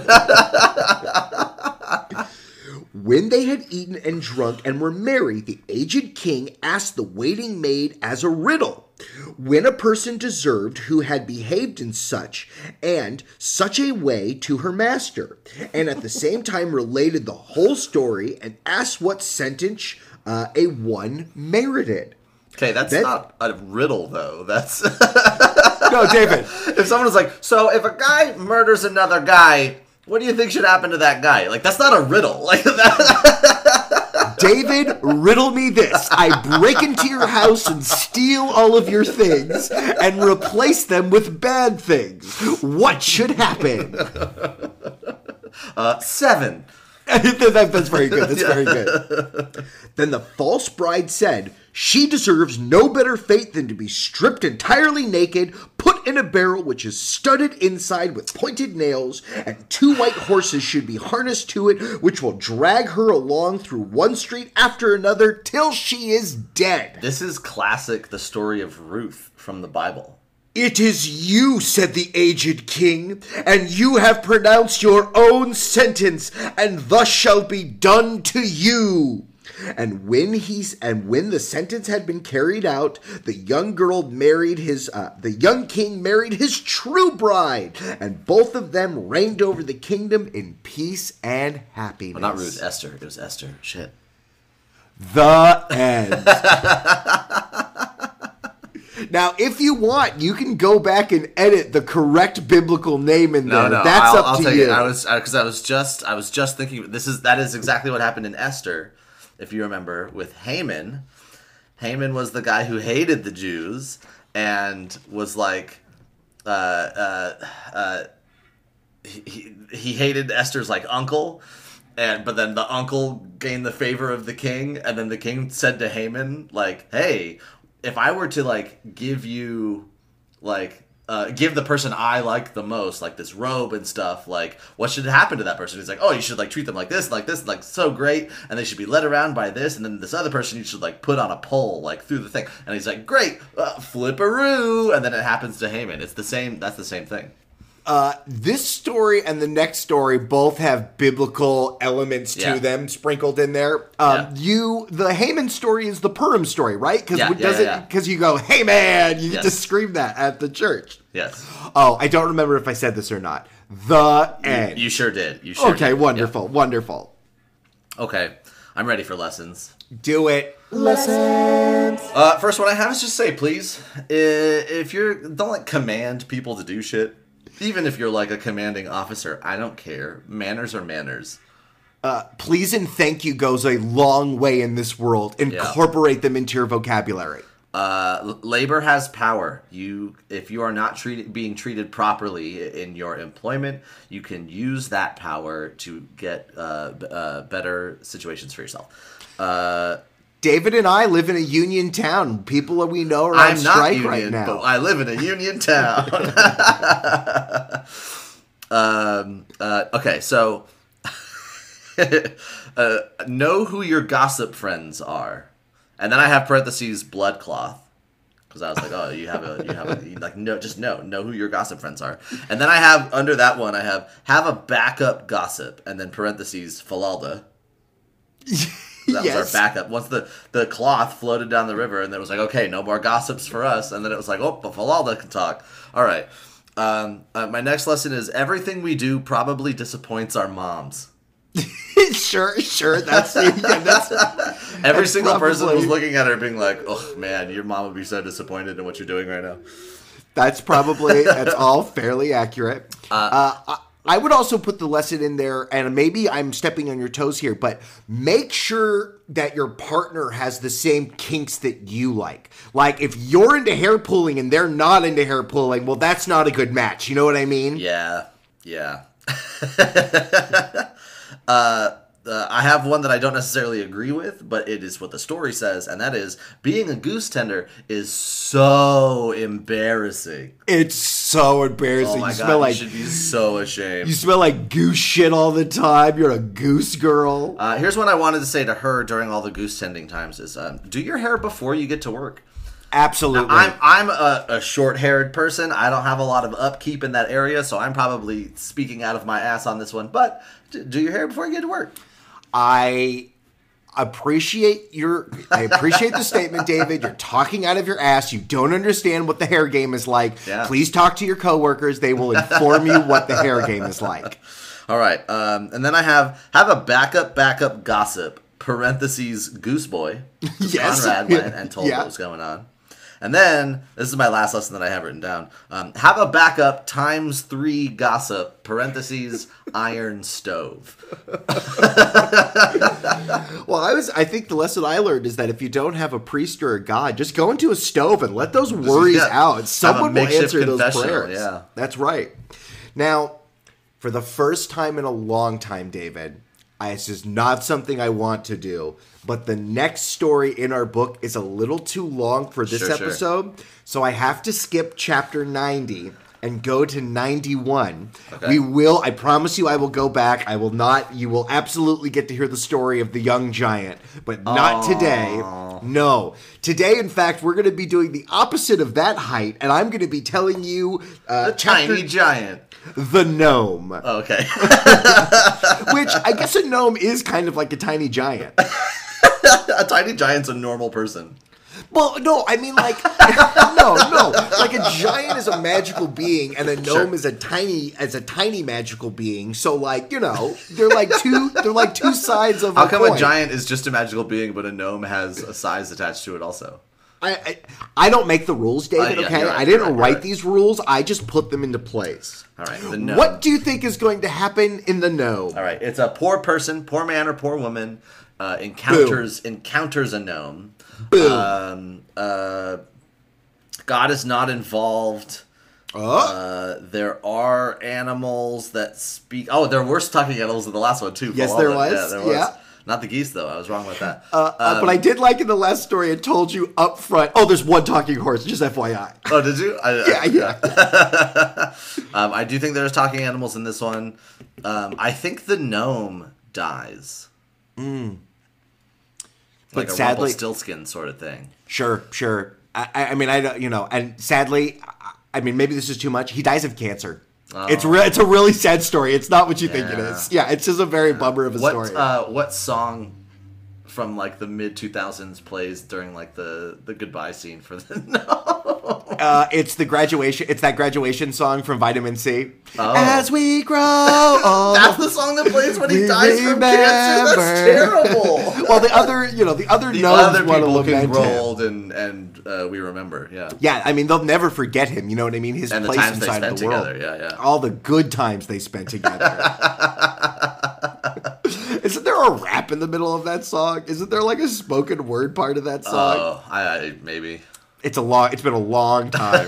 Speaker 2: When they had eaten and drunk and were merry, the aged king asked the waiting maid as a riddle when a person deserved who had behaved in such and such a way to her master, and at the same time related the whole story and asked what sentence uh, a one merited.
Speaker 3: Okay, that's
Speaker 2: Then-
Speaker 3: not a riddle though. That's
Speaker 2: No, David.
Speaker 3: if someone was like, so if a guy murders another guy, what do you think should happen to that guy? Like, that's not a riddle. Like that.
Speaker 2: David, riddle me this. I break into your house and steal all of your things and replace them with bad things. What should happen?
Speaker 3: Uh, seven.
Speaker 2: That- That's very good. That's very good. Then the false bride said, "She deserves no better fate than to be stripped entirely naked, put in a barrel which is studded inside with pointed nails, and two white horses should be harnessed to it, which will drag her along through one street after another till she is dead."
Speaker 3: This is classic, the story of Ruth from the Bible.
Speaker 2: "It is you," said the aged king, "and you have pronounced your own sentence, and thus shall be done to you." And when he's and when the sentence had been carried out, the young girl married his uh, the young king married his true bride, and both of them reigned over the kingdom in peace and happiness.
Speaker 3: Well, not Ruth, Esther. It was Esther. Shit.
Speaker 2: The end. Now, if you want, you can go back and edit the correct biblical name in
Speaker 3: No,
Speaker 2: there.
Speaker 3: no,
Speaker 2: That's
Speaker 3: I'll,
Speaker 2: up
Speaker 3: I'll
Speaker 2: to
Speaker 3: take
Speaker 2: you.
Speaker 3: it. I was because I was just I was just thinking this is that is exactly what happened in Esther, if you remember, with Haman. Haman was the guy who hated the Jews and was like, uh, uh, uh, he he hated Esther's like uncle. And but then the uncle gained the favor of the king, and then the king said to Haman, like, "Hey, if I were to like give you like uh, give the person I like the most like this robe and stuff, like what should happen to that person?" He's like, "Oh, you should like treat them like this, like this, like so great, and they should be led around by this, and then this other person you should like put on a pole like through the thing." And he's like, "Great, uh, flipperoo," and then it happens to Haman. It's the same. That's the same thing.
Speaker 2: Uh, this story and the next story both have biblical elements to
Speaker 3: Yeah.
Speaker 2: them sprinkled in there. Um,
Speaker 3: Yeah.
Speaker 2: You, the Haman story is the Purim story, right? Because
Speaker 3: Yeah, yeah,
Speaker 2: does
Speaker 3: yeah,
Speaker 2: it?
Speaker 3: yeah.
Speaker 2: Because you go, "Hey man," you
Speaker 3: Yes.
Speaker 2: just scream that at the church.
Speaker 3: Yes,
Speaker 2: Oh, I don't remember if I said this or not. The end.
Speaker 3: you sure did. You sure
Speaker 2: okay,
Speaker 3: did.
Speaker 2: wonderful, wonderful.
Speaker 3: Yeah. Okay, I'm ready for lessons.
Speaker 2: Do it.
Speaker 1: Lessons.
Speaker 3: Uh, first one I have is just say please. I- If you're don't like command people to do shit, even if you're like a commanding officer, I don't care. Manners are manners.
Speaker 2: Uh, please and thank you goes a long way in this world. Incorporate them into your vocabulary.
Speaker 3: Uh, l- labor has power. You, if you are not treated being treated properly i- in your employment, you can use that power to get uh, b- uh, better situations for yourself. Uh,
Speaker 2: David and I live in a union town. People that we know are on
Speaker 3: I'm not
Speaker 2: strike
Speaker 3: union,
Speaker 2: right now.
Speaker 3: but I live in a union town. um, uh, okay, so uh, know who your gossip friends are, and then I have parentheses blood cloth because I was like, oh, you have a you have a you, like no, just know know who your gossip friends are, and then I have under that one I have have a backup gossip, and then parentheses Falalda. That
Speaker 2: Yes.
Speaker 3: was our backup. Once the, the cloth floated down the river, and then it was like, okay, no more gossips for us. And then it was like, oh, but Falalda can talk. All right. Um, uh, my next lesson is everything we do probably disappoints our moms.
Speaker 2: Sure, sure. That's, yeah, that's
Speaker 3: Every
Speaker 2: That's
Speaker 3: single person
Speaker 2: probably-
Speaker 3: was looking at her being like, oh, man, your mom would be so disappointed in what you're doing right now.
Speaker 2: That's probably, that's all fairly accurate. Uh, I, I would also put the lesson in there, and maybe I'm stepping on your toes here, but make sure that your partner has the same kinks that you like. Like, if you're into hair pulling and they're not into hair pulling, well, that's not a good match. You know what I mean?
Speaker 3: Yeah, yeah. uh, uh, I have one that I don't necessarily agree with, but it is what the story says, and that is being a goose tender is so embarrassing.
Speaker 2: It's so embarrassing.
Speaker 3: Oh my
Speaker 2: you
Speaker 3: god,
Speaker 2: smell
Speaker 3: you
Speaker 2: like
Speaker 3: should be so ashamed.
Speaker 2: you smell like goose shit all the time. You're a goose girl.
Speaker 3: Uh, here's what I wanted to say to her during all the goose tending times: is um, do your hair before you get to work.
Speaker 2: Absolutely.
Speaker 3: I'm I'm a, a short-haired person. I don't have a lot of upkeep in that area, so I'm probably speaking out of my ass on this one. But d- do your hair before you get to work.
Speaker 2: I appreciate your I appreciate the statement, David. You're talking out of your ass. You don't understand what the hair game is like.
Speaker 3: Yeah.
Speaker 2: Please talk to your coworkers. They will inform you what the hair game is like.
Speaker 3: All right, um, and then I have have a backup backup gossip parentheses goose boy.
Speaker 2: Yes.
Speaker 3: Conrad went and told
Speaker 2: Yeah.
Speaker 3: what was going on. And then, this is my last lesson that I have written down. Um, have a backup times three gossip, parentheses, iron stove.
Speaker 2: Well, I was I think the lesson I learned is that if you don't have a priest or a god, just go into a stove and let those worries
Speaker 3: Yeah.
Speaker 2: out. Someone will
Speaker 3: makeshift
Speaker 2: answer those
Speaker 3: confessional,
Speaker 2: prayers.
Speaker 3: yeah.
Speaker 2: That's right. Now, for the first time in a long time, David, I, it's just not something I want to do. But the next story in our book is a little too long for this
Speaker 3: Sure, sure.
Speaker 2: episode, so I have to skip chapter ninety and go to ninety-one.
Speaker 3: Okay.
Speaker 2: We will, I promise you, I will go back. I will not, you will absolutely get to hear the story of the young giant, but not today. No. Today, in fact, we're going to be doing the opposite of that height, and I'm going to be telling you uh,
Speaker 3: The
Speaker 2: chapter,
Speaker 3: tiny giant.
Speaker 2: the gnome,
Speaker 3: Okay.
Speaker 2: which I guess a gnome is kind of like a tiny giant.
Speaker 3: A tiny giant's a normal person.
Speaker 2: Well, no, I mean like no, no. Like a giant is a magical being, and a gnome
Speaker 3: Sure.
Speaker 2: is a tiny, as a tiny magical being. So, like you know, they're like two, they're like two sides of.
Speaker 3: How
Speaker 2: a
Speaker 3: come
Speaker 2: coin.
Speaker 3: a giant is just a magical being, but a gnome has a size attached to it also?
Speaker 2: I, I I don't make the rules, David.
Speaker 3: Uh, yeah,
Speaker 2: okay,
Speaker 3: you're right,
Speaker 2: I didn't
Speaker 3: you're right, you're
Speaker 2: write
Speaker 3: right.
Speaker 2: these rules. I just put them into place.
Speaker 3: All right, the gnome.
Speaker 2: What do you think is going to happen in the gnome?
Speaker 3: All right, it's a poor person, poor man or poor woman uh, encounters encounters a gnome.
Speaker 2: Boom.
Speaker 3: Um, uh, God is not involved.
Speaker 2: Oh.
Speaker 3: Uh, there are animals that speak. Oh, there were talking animals in the last one too.
Speaker 2: Yes,
Speaker 3: Paul.
Speaker 2: there
Speaker 3: Yeah,
Speaker 2: was.
Speaker 3: there was.
Speaker 2: Yeah.
Speaker 3: Not the geese though. I was wrong with that.
Speaker 2: Uh, uh, but I did like in the last story. It told you up front. Oh, there's one talking horse. Just F Y I.
Speaker 3: Oh, did you? I,
Speaker 2: Yeah, yeah.
Speaker 3: um, I do think there's talking animals in this one. Um, I think the gnome dies. Mm. Like
Speaker 2: But
Speaker 3: a
Speaker 2: sadly-
Speaker 3: Rumpelstiltskin sort of thing.
Speaker 2: Sure, sure. I, I I mean, I don't, you know, and sadly, I, I mean, maybe this is too much. He dies of cancer. It's re- it's a really sad story. It's not what you think it
Speaker 3: Yeah.
Speaker 2: is. Yeah, it's just a very bummer of a
Speaker 3: What
Speaker 2: story.
Speaker 3: uh, what song from like the mid two thousands plays during like the, the goodbye scene for the no?
Speaker 2: Uh, it's the graduation. It's that graduation song from Vitamin C.
Speaker 3: Oh.
Speaker 2: As we grow old,
Speaker 3: That's the song that plays when he
Speaker 2: we
Speaker 3: dies from cancer. That's
Speaker 2: remember.
Speaker 3: terrible.
Speaker 2: Well, the other, you know, the other
Speaker 3: The
Speaker 2: gnomes
Speaker 3: other
Speaker 2: want to
Speaker 3: people can
Speaker 2: lament
Speaker 3: grow
Speaker 2: him.
Speaker 3: old and and uh, we remember. Yeah.
Speaker 2: Yeah, I mean, they'll never forget him. You know what I mean? His
Speaker 3: And the
Speaker 2: place
Speaker 3: times they
Speaker 2: inside
Speaker 3: spent
Speaker 2: of the world.
Speaker 3: together. Yeah, yeah.
Speaker 2: All the good times they spent together. Isn't there a rap in the middle of that song? Isn't there like a spoken word part of that song?
Speaker 3: Oh, I, I maybe.
Speaker 2: It's a long. It's been a long time.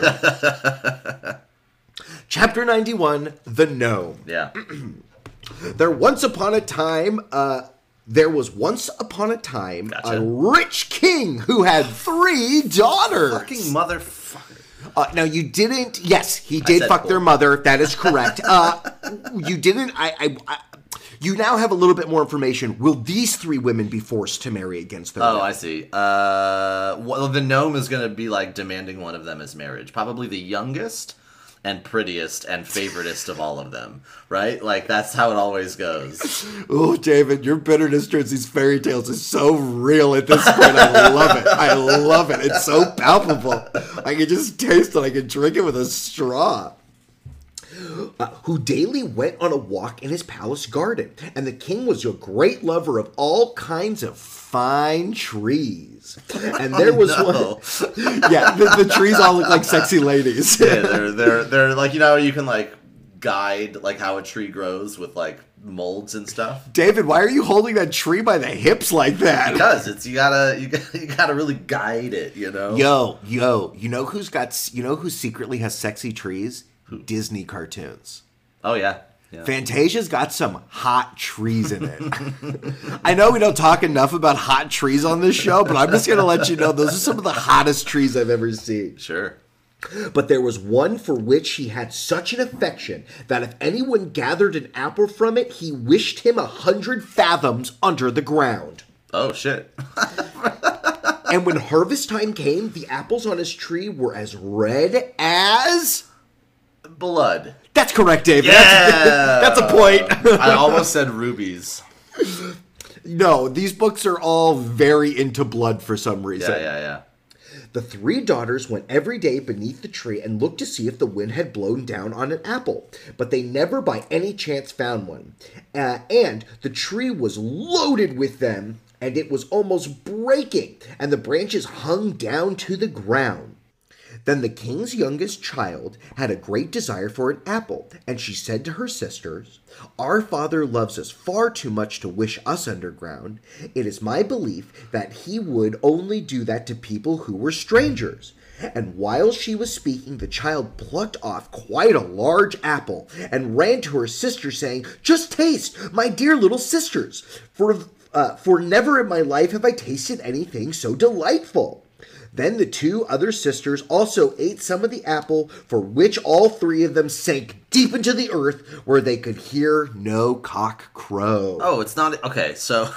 Speaker 2: Chapter ninety-one: The Gnome.
Speaker 3: Yeah.
Speaker 2: There once upon a time, uh, there was once upon a time
Speaker 3: Gotcha.
Speaker 2: a rich king who had three daughters.
Speaker 3: Fucking motherfucker.
Speaker 2: Uh, now you didn't. Yes, he did
Speaker 3: said
Speaker 2: fuck
Speaker 3: cool.
Speaker 2: their mother. That is correct. uh, you didn't. I, I, I. You now have a little bit more information. Will these three women be forced to marry against their
Speaker 3: Oh,
Speaker 2: will?
Speaker 3: I see. Uh, well, the gnome is going to be like demanding one of them as marriage. Probably the youngest and prettiest and favoritist of all of them, right? Like that's how it always goes.
Speaker 2: Oh, David, your bitterness towards these fairy tales is so real at this point. I love it. I love it. It's so palpable. I can just taste it. I can drink it with a straw. Uh, who daily went on a walk in his palace garden, and the king was a great lover of all kinds of fine trees. And there was
Speaker 3: No.
Speaker 2: one. Yeah, the, the trees all look like sexy ladies.
Speaker 3: Yeah, they're they're they're like, you know, you can like guide like how a tree grows with like molds and stuff.
Speaker 2: David, why are you holding that tree by the hips like that?
Speaker 3: Because it's you gotta you gotta, you gotta really guide it, you know.
Speaker 2: Yo, yo, you know who's got? You know who secretly has sexy trees? Disney cartoons.
Speaker 3: Oh yeah. Yeah.
Speaker 2: Fantasia's got some hot trees in it. I know we don't talk enough about hot trees on this show, but I'm just going to let you know those are some of the hottest trees I've ever seen.
Speaker 3: Sure.
Speaker 2: But there was one for which he had such an affection that if anyone gathered an apple from it, he wished him a hundred fathoms under the ground.
Speaker 3: Oh shit.
Speaker 2: And when harvest time came, the apples on his tree were as red as...
Speaker 3: Blood.
Speaker 2: That's correct, David.
Speaker 3: Yeah.
Speaker 2: That's, that's a point.
Speaker 3: I almost said rubies.
Speaker 2: No, these books are all very into blood for some reason.
Speaker 3: Yeah, yeah, yeah.
Speaker 2: The three daughters went every day beneath the tree and looked to see if the wind had blown down on an apple, but they never by any chance found one. Uh, and the tree was loaded with them, and it was almost breaking, and the branches hung down to the ground. Then the king's youngest child had a great desire for an apple, and she said to her sisters, "Our father loves us far too much to wish us underground. It is my belief that he would only do that to people who were strangers." And while she was speaking, the child plucked off quite a large apple and ran to her sister, saying, "Just taste, my dear little sisters, for, uh, for never in my life have I tasted anything so delightful." Then the two other sisters also ate some of the apple, for which all three of them sank deep into the earth, where they could hear no cock crow.
Speaker 3: Oh, it's not okay. So,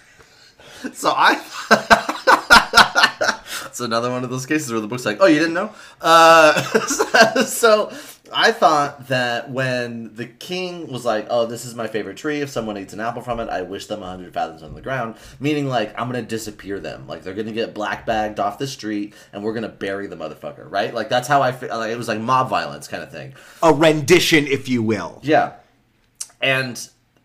Speaker 3: so I. It's another one of those cases where the book's like, "Oh, you didn't know?" Uh, so I thought that when the king was like, "Oh, this is my favorite tree. If someone eats an apple from it, I wish them a hundred fathoms on the ground," meaning like I'm gonna disappear them, like they're gonna get black bagged off the street, and we're gonna bury the motherfucker, right? Like that's how I feel. Like, it was like mob violence kind of thing.
Speaker 2: A rendition, if you will.
Speaker 3: Yeah, and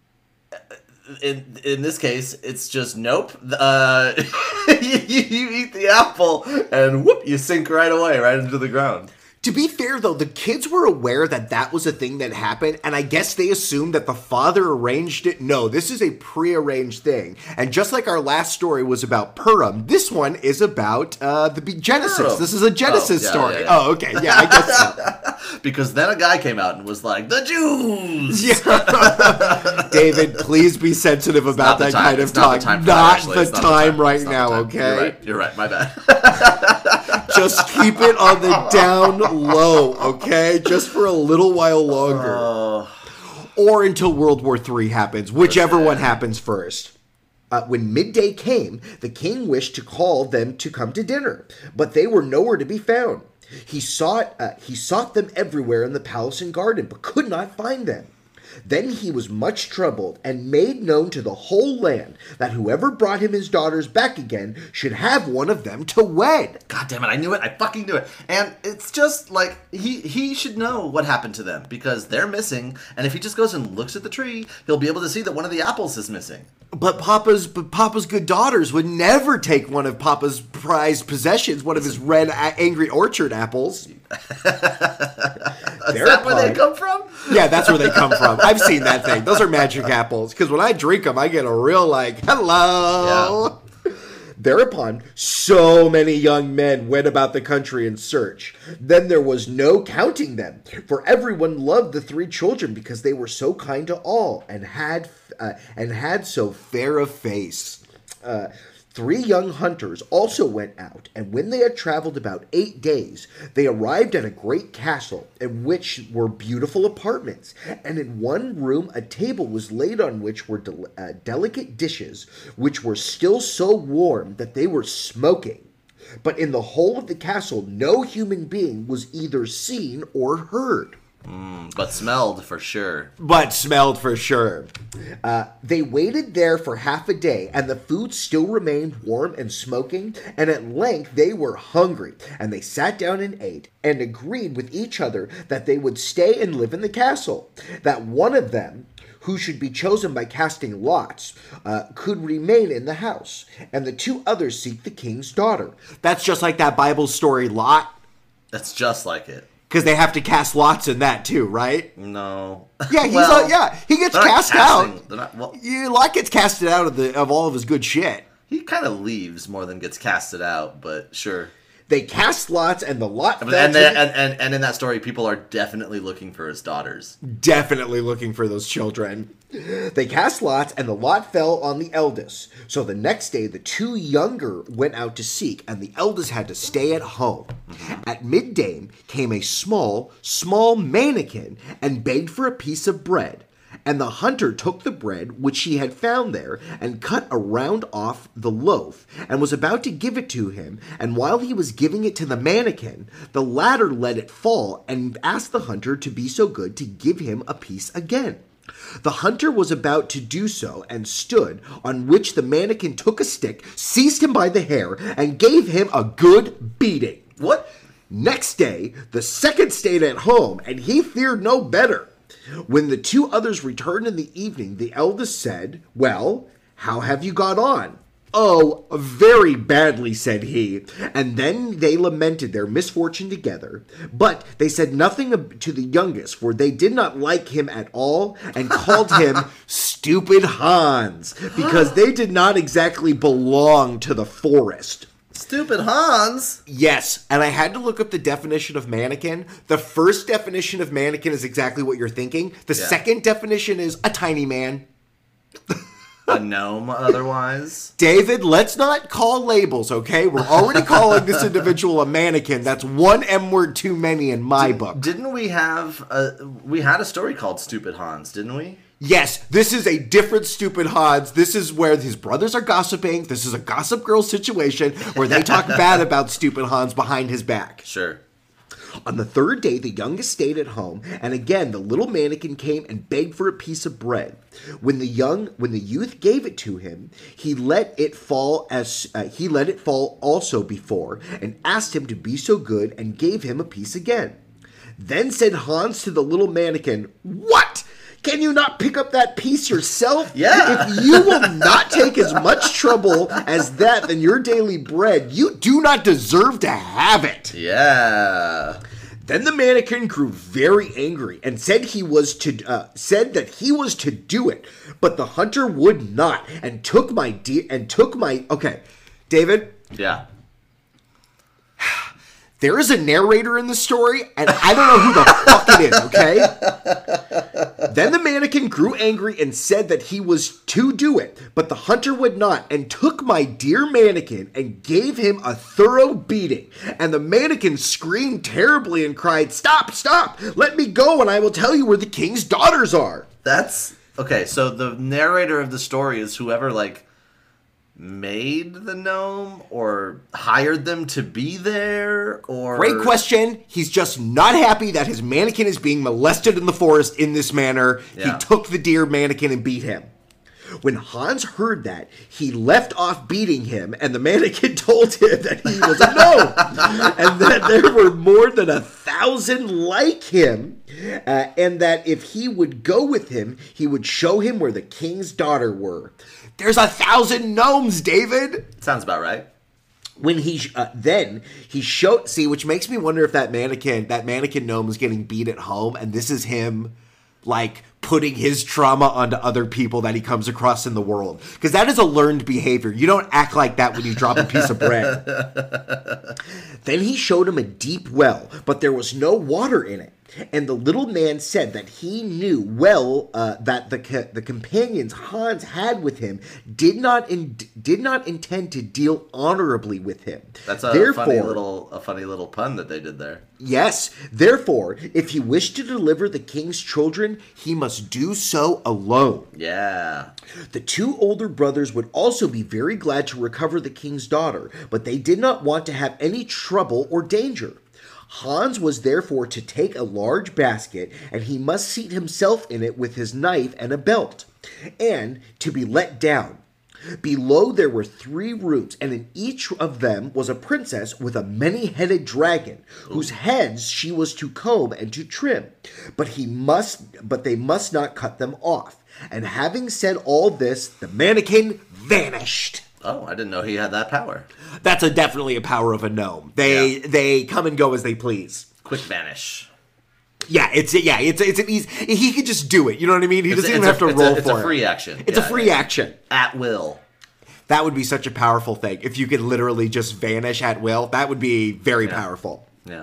Speaker 3: in in this case, it's just nope. Uh, you, you eat the apple, and whoop, you sink right away, right into the ground.
Speaker 2: To be fair, though, the kids were aware that that was a thing that happened, and I guess they assumed that the father arranged it. No, this is a prearranged thing. And just like our last story was about Purim, this one is about uh, the be- Genesis.
Speaker 3: Purim.
Speaker 2: This is a Genesis
Speaker 3: Oh, yeah,
Speaker 2: story.
Speaker 3: yeah, yeah.
Speaker 2: Oh, okay. Yeah, I guess so.
Speaker 3: Because then a guy came out and was like, "The Jews."
Speaker 2: Yeah. David, please be sensitive about
Speaker 3: Not the
Speaker 2: that
Speaker 3: time.
Speaker 2: kind of
Speaker 3: It's not
Speaker 2: talk.
Speaker 3: the time for that,
Speaker 2: Not
Speaker 3: actually.
Speaker 2: the
Speaker 3: It's not
Speaker 2: time right
Speaker 3: It's not
Speaker 2: now,
Speaker 3: the time.
Speaker 2: okay?
Speaker 3: You're right. You're right. My bad.
Speaker 2: Just keep it on the down low, okay? Just for a little while longer.
Speaker 3: Uh,
Speaker 2: Or until World War Three happens, whichever one happens first. Uh, when midday came, the king wished to call them to come to dinner, but they were nowhere to be found. He sought, uh, he sought them everywhere in the palace and garden, but could not find them. Then he was much troubled, and made known to the whole land that whoever brought him his daughters back again should have one of them to wed.
Speaker 3: God damn it, I knew it. I fucking knew it. And it's just like, he, he should know what happened to them, because they're missing, and if he just goes and looks at the tree, he'll be able to see that one of the apples is missing.
Speaker 2: But Papa's but Papa's good daughters would never take one of Papa's prized possessions, one of his red a- angry orchard apples.
Speaker 3: Is that where they come from?
Speaker 2: Yeah, that's where they come from. I've seen that thing. Those are magic apples. Because when I drink them, I get a real, like, hello. Yeah. Thereupon, so many young men went about the country in search. Then there was no counting them, for everyone loved the three children because they were so kind to all and had uh, and had so fair a face. Uh, Three young hunters also went out, and when they had traveled about eight days, they arrived at a great castle, in which were beautiful apartments, and in one room a table was laid on which were del- uh, delicate dishes, which were still so warm that they were smoking. But in the whole of the castle no human being was either seen or heard.
Speaker 3: Mm, but smelled for sure.
Speaker 2: But smelled for sure. Uh, they waited there for half a day, and the food still remained warm and smoking, and at length they were hungry, and they sat down and ate, and agreed with each other that they would stay and live in the castle, that one of them, who should be chosen by casting lots, uh, could remain in the house, and the two others seek the king's daughter. That's just like that Bible story, Lot.
Speaker 3: That's just like it.
Speaker 2: Because they have to cast lots in that too, right?
Speaker 3: No.
Speaker 2: Yeah, he's
Speaker 3: well,
Speaker 2: a, yeah, he gets
Speaker 3: they're not
Speaker 2: cast
Speaker 3: casting-
Speaker 2: out.
Speaker 3: They're not, well,
Speaker 2: Yeah, Lot gets casted out of the of all of his good shit.
Speaker 3: he kind of leaves more than gets casted out, but sure.
Speaker 2: They cast lots, and the lot
Speaker 3: And,
Speaker 2: fell
Speaker 3: and,
Speaker 2: to
Speaker 3: they-
Speaker 2: the-
Speaker 3: and, and, and in that story, people are definitely looking for his daughters.
Speaker 2: definitely looking for those children. They cast lots, and the lot fell on the eldest. So the next day, the two younger went out to seek, and the eldest had to stay at home. At midday came a small, small mannikin and begged for a piece of bread. And the hunter took the bread which he had found there and cut a round off the loaf and was about to give it to him. And while he was giving it to the mannikin, the latter let it fall and asked the hunter to be so good to give him a piece again. The hunter was about to do so and stood, on which the mannikin took a stick, seized him by the hair, and gave him a good beating.
Speaker 3: What?
Speaker 2: Next day, the second stayed at home, and he feared no better. When the two others returned in the evening, the eldest said, "Well, how have you got on?" "Oh, very badly," said he. And then they lamented their misfortune together. But they said nothing to the youngest, for they did not like him at all, and called him Stupid Hans, because they did not exactly belong to the forest.
Speaker 3: Stupid Hans?
Speaker 2: Yes, and I had to look up the definition of mannequin. The first definition of mannequin is exactly what you're thinking. The
Speaker 3: Yeah.
Speaker 2: second definition is a tiny man.
Speaker 3: A gnome, otherwise?
Speaker 2: David, let's not call labels, okay? We're already calling this individual a mannequin. That's one M word too many in my book.
Speaker 3: Didn't we have a... We had a story called Stupid Hans, didn't we?
Speaker 2: Yes, this is a different Stupid Hans. This is where his brothers are gossiping. This is a Gossip Girl situation where they talk bad about Stupid Hans behind his back.
Speaker 3: Sure.
Speaker 2: On the third day, the youngest stayed at home, and again the little mannikin came and begged for a piece of bread. When the young, when the youth gave it to him, he let it fall as uh, he let it fall also before, and asked him to be so good, and gave him a piece again. Then said Hans to the little mannikin, "What? Can you not pick up that piece yourself?
Speaker 3: Yeah.
Speaker 2: If you will not take as much trouble as that than your daily bread, you do not deserve to have it."
Speaker 3: Yeah.
Speaker 2: Then the mannequin grew very angry and said he was to uh, said that he was to do it, but the hunter would not, and took my de- and took my okay, David.
Speaker 3: Yeah.
Speaker 2: There is a narrator in the story, and I don't know who the fuck it is, okay? Then the mannequin grew angry and said that he was to do it, but the hunter would not, and took my dear mannequin and gave him a thorough beating. And the mannequin screamed terribly and cried, "Stop, stop! Let me go, and I will tell you where the king's daughters are."
Speaker 3: That's... Okay, so the narrator of the story is whoever, like, made the gnome or hired them to be there, or...
Speaker 2: Great question. He's just not happy that his mannequin is being molested in the forest in this manner.
Speaker 3: Yeah.
Speaker 2: He took the deer mannequin and beat him. When Hans heard that, he left off beating him, and the mannequin told him that he was a gnome, and that there were more than a thousand like him, uh, and that if he would go with him, he would show him where the king's daughter were. There's a thousand gnomes, David!
Speaker 3: Sounds about right.
Speaker 2: When he uh, then he showed, see, which makes me wonder if that mannequin, that mannequin gnome was getting beat at home, and this is him, like, putting his trauma onto other people that he comes across in the world. Because that is a learned behavior. You don't act like that when you drop a piece of bread. Then he showed him a deep well, but there was no water in it. And the little man said that he knew well uh, that the the companions Hans had with him did not in, did not intend to deal honorably with him.
Speaker 3: That's a
Speaker 2: Therefore,
Speaker 3: funny little a funny little pun that they did there.
Speaker 2: Yes, therefore, if he wished to deliver the king's children, he must do so alone.
Speaker 3: Yeah.
Speaker 2: The two older brothers would also be very glad to recover the king's daughter, but they did not want to have any trouble or danger. Hans was therefore to take a large basket, and he must seat himself in it with his knife and a belt, and to be let down. Below there were three rooms, and in each of them was a princess with a many-headed dragon, whose heads she was to comb and to trim. But he must, but they must not cut them off. And having said all this, the mannequin vanished.
Speaker 3: Oh, I didn't know he had that power.
Speaker 2: That's a definitely a power of a gnome. They
Speaker 3: Yeah.
Speaker 2: they come and go as they please.
Speaker 3: Quick vanish.
Speaker 2: Yeah, it's yeah, it's it's an easy. He could just do it. You know what I mean? He
Speaker 3: It's
Speaker 2: doesn't
Speaker 3: a-
Speaker 2: even have
Speaker 3: it's
Speaker 2: to
Speaker 3: a- it's
Speaker 2: roll
Speaker 3: a- it's
Speaker 2: for
Speaker 3: a
Speaker 2: it.
Speaker 3: free action.
Speaker 2: It's
Speaker 3: Yeah,
Speaker 2: a free
Speaker 3: yeah.
Speaker 2: action.
Speaker 3: At will.
Speaker 2: That would be such a powerful thing if you could literally just vanish at will. That would be very
Speaker 3: Yeah.
Speaker 2: powerful.
Speaker 3: Yeah.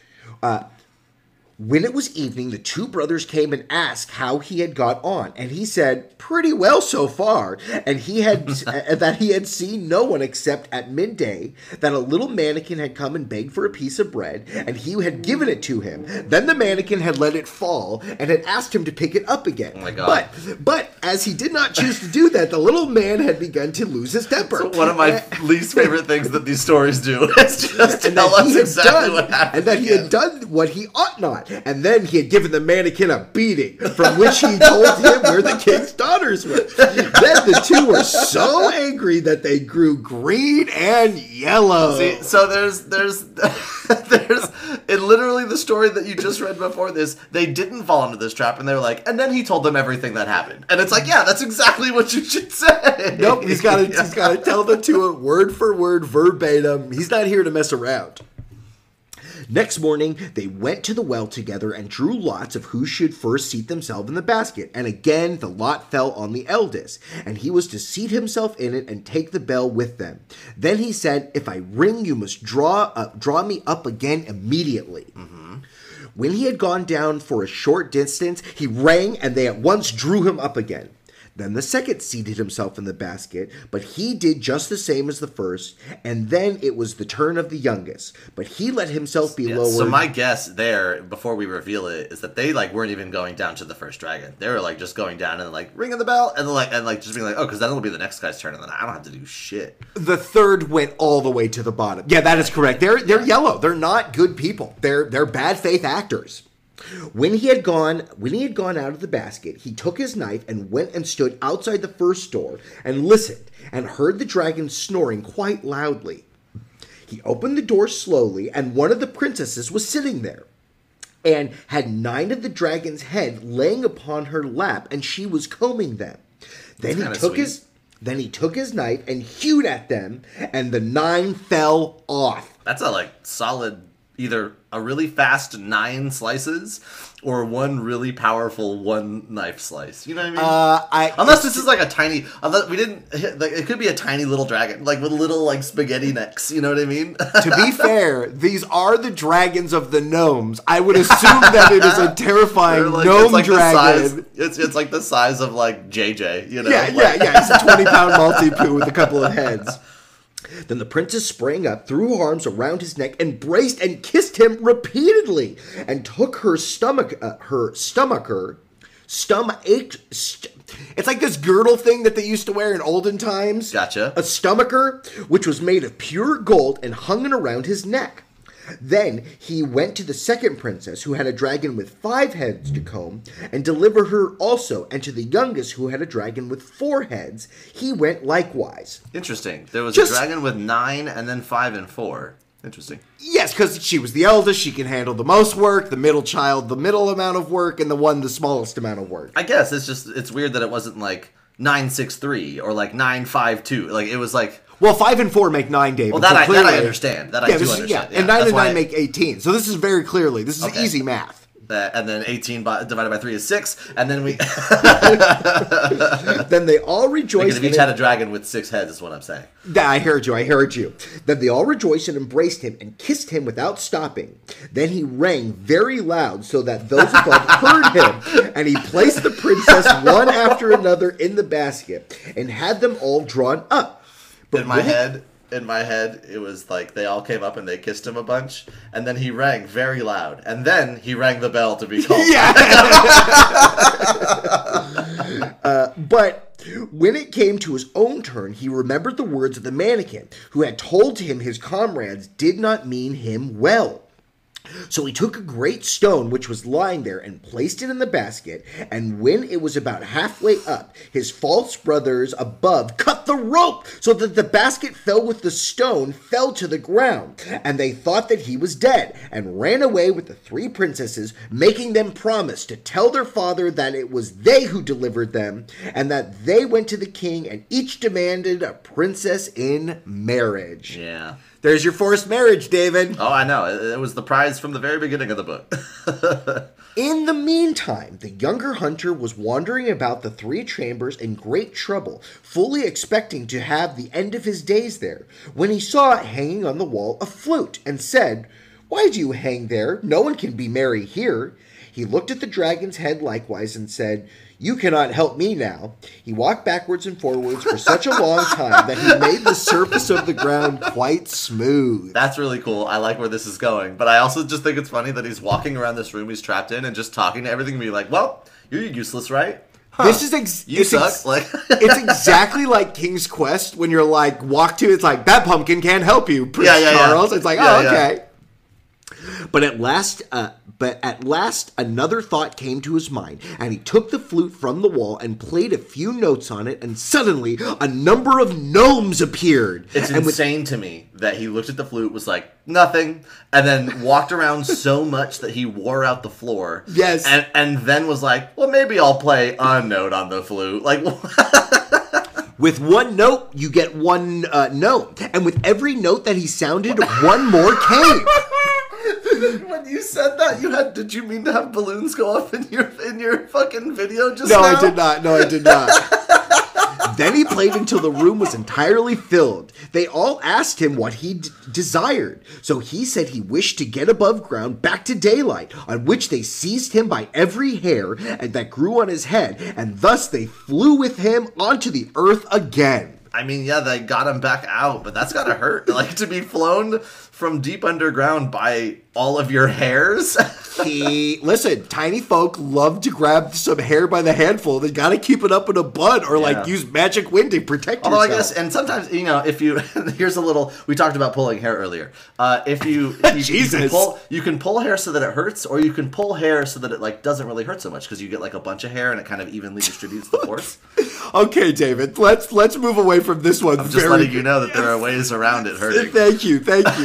Speaker 2: When it was evening, the two brothers came and asked how he had got on, and he said, "Pretty well so far." And he had uh, that he had seen no one except at midday, that a little mannequin had come and begged for a piece of bread, and he had given it to him. Then the mannequin had let it fall and had asked him to pick it up again.
Speaker 3: Oh my God.
Speaker 2: But but as he did not choose to do that, the little man had begun to lose his temper.
Speaker 3: So one of my least favorite things that these stories do is just
Speaker 2: and
Speaker 3: tell
Speaker 2: that
Speaker 3: us
Speaker 2: he had
Speaker 3: exactly
Speaker 2: done,
Speaker 3: what happened.
Speaker 2: and that he had done what he ought not. And then he had given the mannequin a beating, from which he told him where the king's daughters were. Then the two were so angry that they grew green and yellow.
Speaker 3: See, so there's there's there's in literally the story that you just read before this, they didn't fall into this trap, and they're like, and then he told them everything that happened, and it's like, yeah, that's exactly what you should say.
Speaker 2: Nope, he's got to he's got to tell them to it word for word, verbatim. He's not here to mess around. Next morning, they went to the well together and drew lots of who should first seat themselves in the basket. And again, the lot fell on the eldest, and he was to seat himself in it and take the bell with them. Then he said, "If I ring, you must draw uh, draw me up again immediately." Mm-hmm. When he had gone down for a short distance, he rang, and they at once drew him up again. Then the second seated himself in the basket, but he did just the same as the first, and then it was the turn of the youngest. But he let himself be
Speaker 3: Yeah,
Speaker 2: lowered.
Speaker 3: so my guess there, before we reveal it, is that they like weren't even going down to the first dragon. They were like just going down and like ringing the bell, and then like and like just being like, oh, because then it'll be the next guy's turn, and then I don't have to do shit.
Speaker 2: The third went all the way to the bottom. Yeah, that is correct. They're they're yellow. They're not good people. They're they're bad faith actors. When he had gone, when he had gone out of the basket, he took his knife and went and stood outside the first door and listened and heard the dragon snoring quite loudly. He opened the door slowly, and one of the princesses was sitting there, and had nine of the dragon's head laying upon her lap, and she was combing them. Then he
Speaker 3: kinda
Speaker 2: took
Speaker 3: sweet.
Speaker 2: his then he took his knife and hewed at them, and the nine fell off.
Speaker 3: That's a like solid, either a really fast nine slices or one really powerful one knife slice. You know what I mean?
Speaker 2: Uh, I
Speaker 3: Unless this is like a tiny, unless we didn't, hit, like it could be a tiny little dragon, like with little like spaghetti necks. You know what I mean?
Speaker 2: to be fair, these are the dragons of the gnomes. I would assume that it is a terrifying
Speaker 3: They're like,
Speaker 2: gnome
Speaker 3: it's like
Speaker 2: dragon.
Speaker 3: The size, it's it's like the size of like J J. You know?
Speaker 2: Yeah,
Speaker 3: Like-
Speaker 2: yeah, yeah. It's a twenty-pound multi-poo with a couple of heads. Then the princess sprang up, threw her arms around his neck, embraced and kissed him repeatedly, and took her stomach, uh, her stomacher, stomach. St- it's like this girdle thing that they used to wear in olden times.
Speaker 3: Gotcha.
Speaker 2: A stomacher, which was made of pure gold and hung around his neck. Then he went to the second princess, who had a dragon with five heads to comb, and delivered her also. And to the youngest, who had a dragon with four heads, he went likewise.
Speaker 3: Interesting. There was
Speaker 2: Just-
Speaker 3: a dragon with nine, and then five and four. Interesting.
Speaker 2: Yes, because she was the eldest, she can handle the most work, the middle child, the middle amount of work, and the one the smallest amount of work.
Speaker 3: I guess it's just it's weird that it wasn't like nine six three or like nine five two. Like it was like.
Speaker 2: Well, five and four make nine, David.
Speaker 3: Well, that
Speaker 2: so
Speaker 3: I, that I
Speaker 2: clearly-
Speaker 3: understand. That I
Speaker 2: yeah,
Speaker 3: do
Speaker 2: this is-
Speaker 3: understand.
Speaker 2: yeah, and nine
Speaker 3: that's
Speaker 2: and nine
Speaker 3: why-
Speaker 2: make eighteen. So this is very clearly, this is
Speaker 3: Okay.
Speaker 2: easy math.
Speaker 3: Uh, and then eighteen by, divided by three is six, and then we
Speaker 2: Then they all rejoiced.
Speaker 3: because if each
Speaker 2: and-
Speaker 3: had a dragon with six heads, is what I'm saying.
Speaker 2: Yeah, I heard you, I heard you. Then they all rejoiced and embraced him and kissed him without stopping. Then he rang very loud so that those above heard him, and he placed the princess one after another in the basket and had them all drawn up. But
Speaker 3: In my
Speaker 2: when-
Speaker 3: head, in my head, it was like they all came up and they kissed him a bunch, and then he rang very loud, and then he rang the bell to be called.
Speaker 2: Yeah. uh, but when it came to his own turn, he remembered the words of the mannequin, who had told him his comrades did not mean him well. So he took a great stone which was lying there and placed it in the basket, and when it was about halfway up, his false brothers above cut the rope so that the basket fell with the stone fell to the ground, and they thought that he was dead, and ran away with the three princesses, making them promise to tell their father that it was they who delivered them, and that they went to the king and each demanded a princess in marriage.
Speaker 3: Yeah.
Speaker 2: There's your forced marriage, David.
Speaker 3: Oh, I know. It, it was the prize from the very beginning of the book.
Speaker 2: In the meantime, the younger hunter was wandering about the three chambers in great trouble, fully expecting to have the end of his days there, when he saw hanging on the wall a flute, and said, "Why do you hang there? No one can be merry here." He looked at the dragon's head likewise and said, "You cannot help me now." He walked backwards and forwards for such a long time that he made the surface of the ground quite smooth.
Speaker 3: That's really cool. I like where this is going. But I also just think it's funny that he's walking around this room he's trapped in and just talking to everything and be like, well, you're useless, right? Huh.
Speaker 2: This is ex-
Speaker 3: You
Speaker 2: it's
Speaker 3: suck.
Speaker 2: ex-
Speaker 3: like
Speaker 2: It's exactly like King's Quest when you're like, walk to, it's like, that pumpkin can't help you, Prince
Speaker 3: Yeah, yeah, yeah.
Speaker 2: Charles. It's like,
Speaker 3: Yeah,
Speaker 2: oh,
Speaker 3: yeah.
Speaker 2: okay. But at last, uh, but at last, another thought came to his mind, and he took the flute from the wall and played a few notes on it, and suddenly a number of gnomes appeared.
Speaker 3: It's
Speaker 2: and with-
Speaker 3: insane to me that he looked at the flute, was like, nothing, and then walked around so much that he wore out the floor.
Speaker 2: Yes.
Speaker 3: And and then was like, well, maybe I'll play a note on the flute. Like,
Speaker 2: With one note, you get one uh, note, and with every note that he sounded, one more came.
Speaker 3: when you said that, you had, did you mean to have balloons go up in your in your fucking video just
Speaker 2: No,
Speaker 3: now?
Speaker 2: I did not. No, I did not. Then he played until the room was entirely filled. They all asked him what he d- desired. So he said he wished to get above ground back to daylight, on which they seized him by every hair and that grew on his head, and thus they flew with him onto the earth again.
Speaker 3: I mean, yeah, they got him back out, but that's gotta hurt. Like, to be flown from deep underground by all of your hairs.
Speaker 2: He, listen, tiny folk love to grab some hair by the handful. They gotta keep it up in a bud or,
Speaker 3: Yeah.
Speaker 2: like, use magic wind to protect
Speaker 3: Although
Speaker 2: yourself.
Speaker 3: I guess, and sometimes, you know, if you, here's a little, we talked about pulling hair earlier. Uh, if you, you, you
Speaker 2: Jesus.
Speaker 3: can pull, you can pull hair so that it hurts, or you can pull hair so that it, like, doesn't really hurt so much, because you get, like, a bunch of hair and it kind of evenly distributes the force.
Speaker 2: Okay, David, let's let's move away from this one.
Speaker 3: I'm just
Speaker 2: very
Speaker 3: letting you know that there are ways around it hurting.
Speaker 2: Thank you, thank you.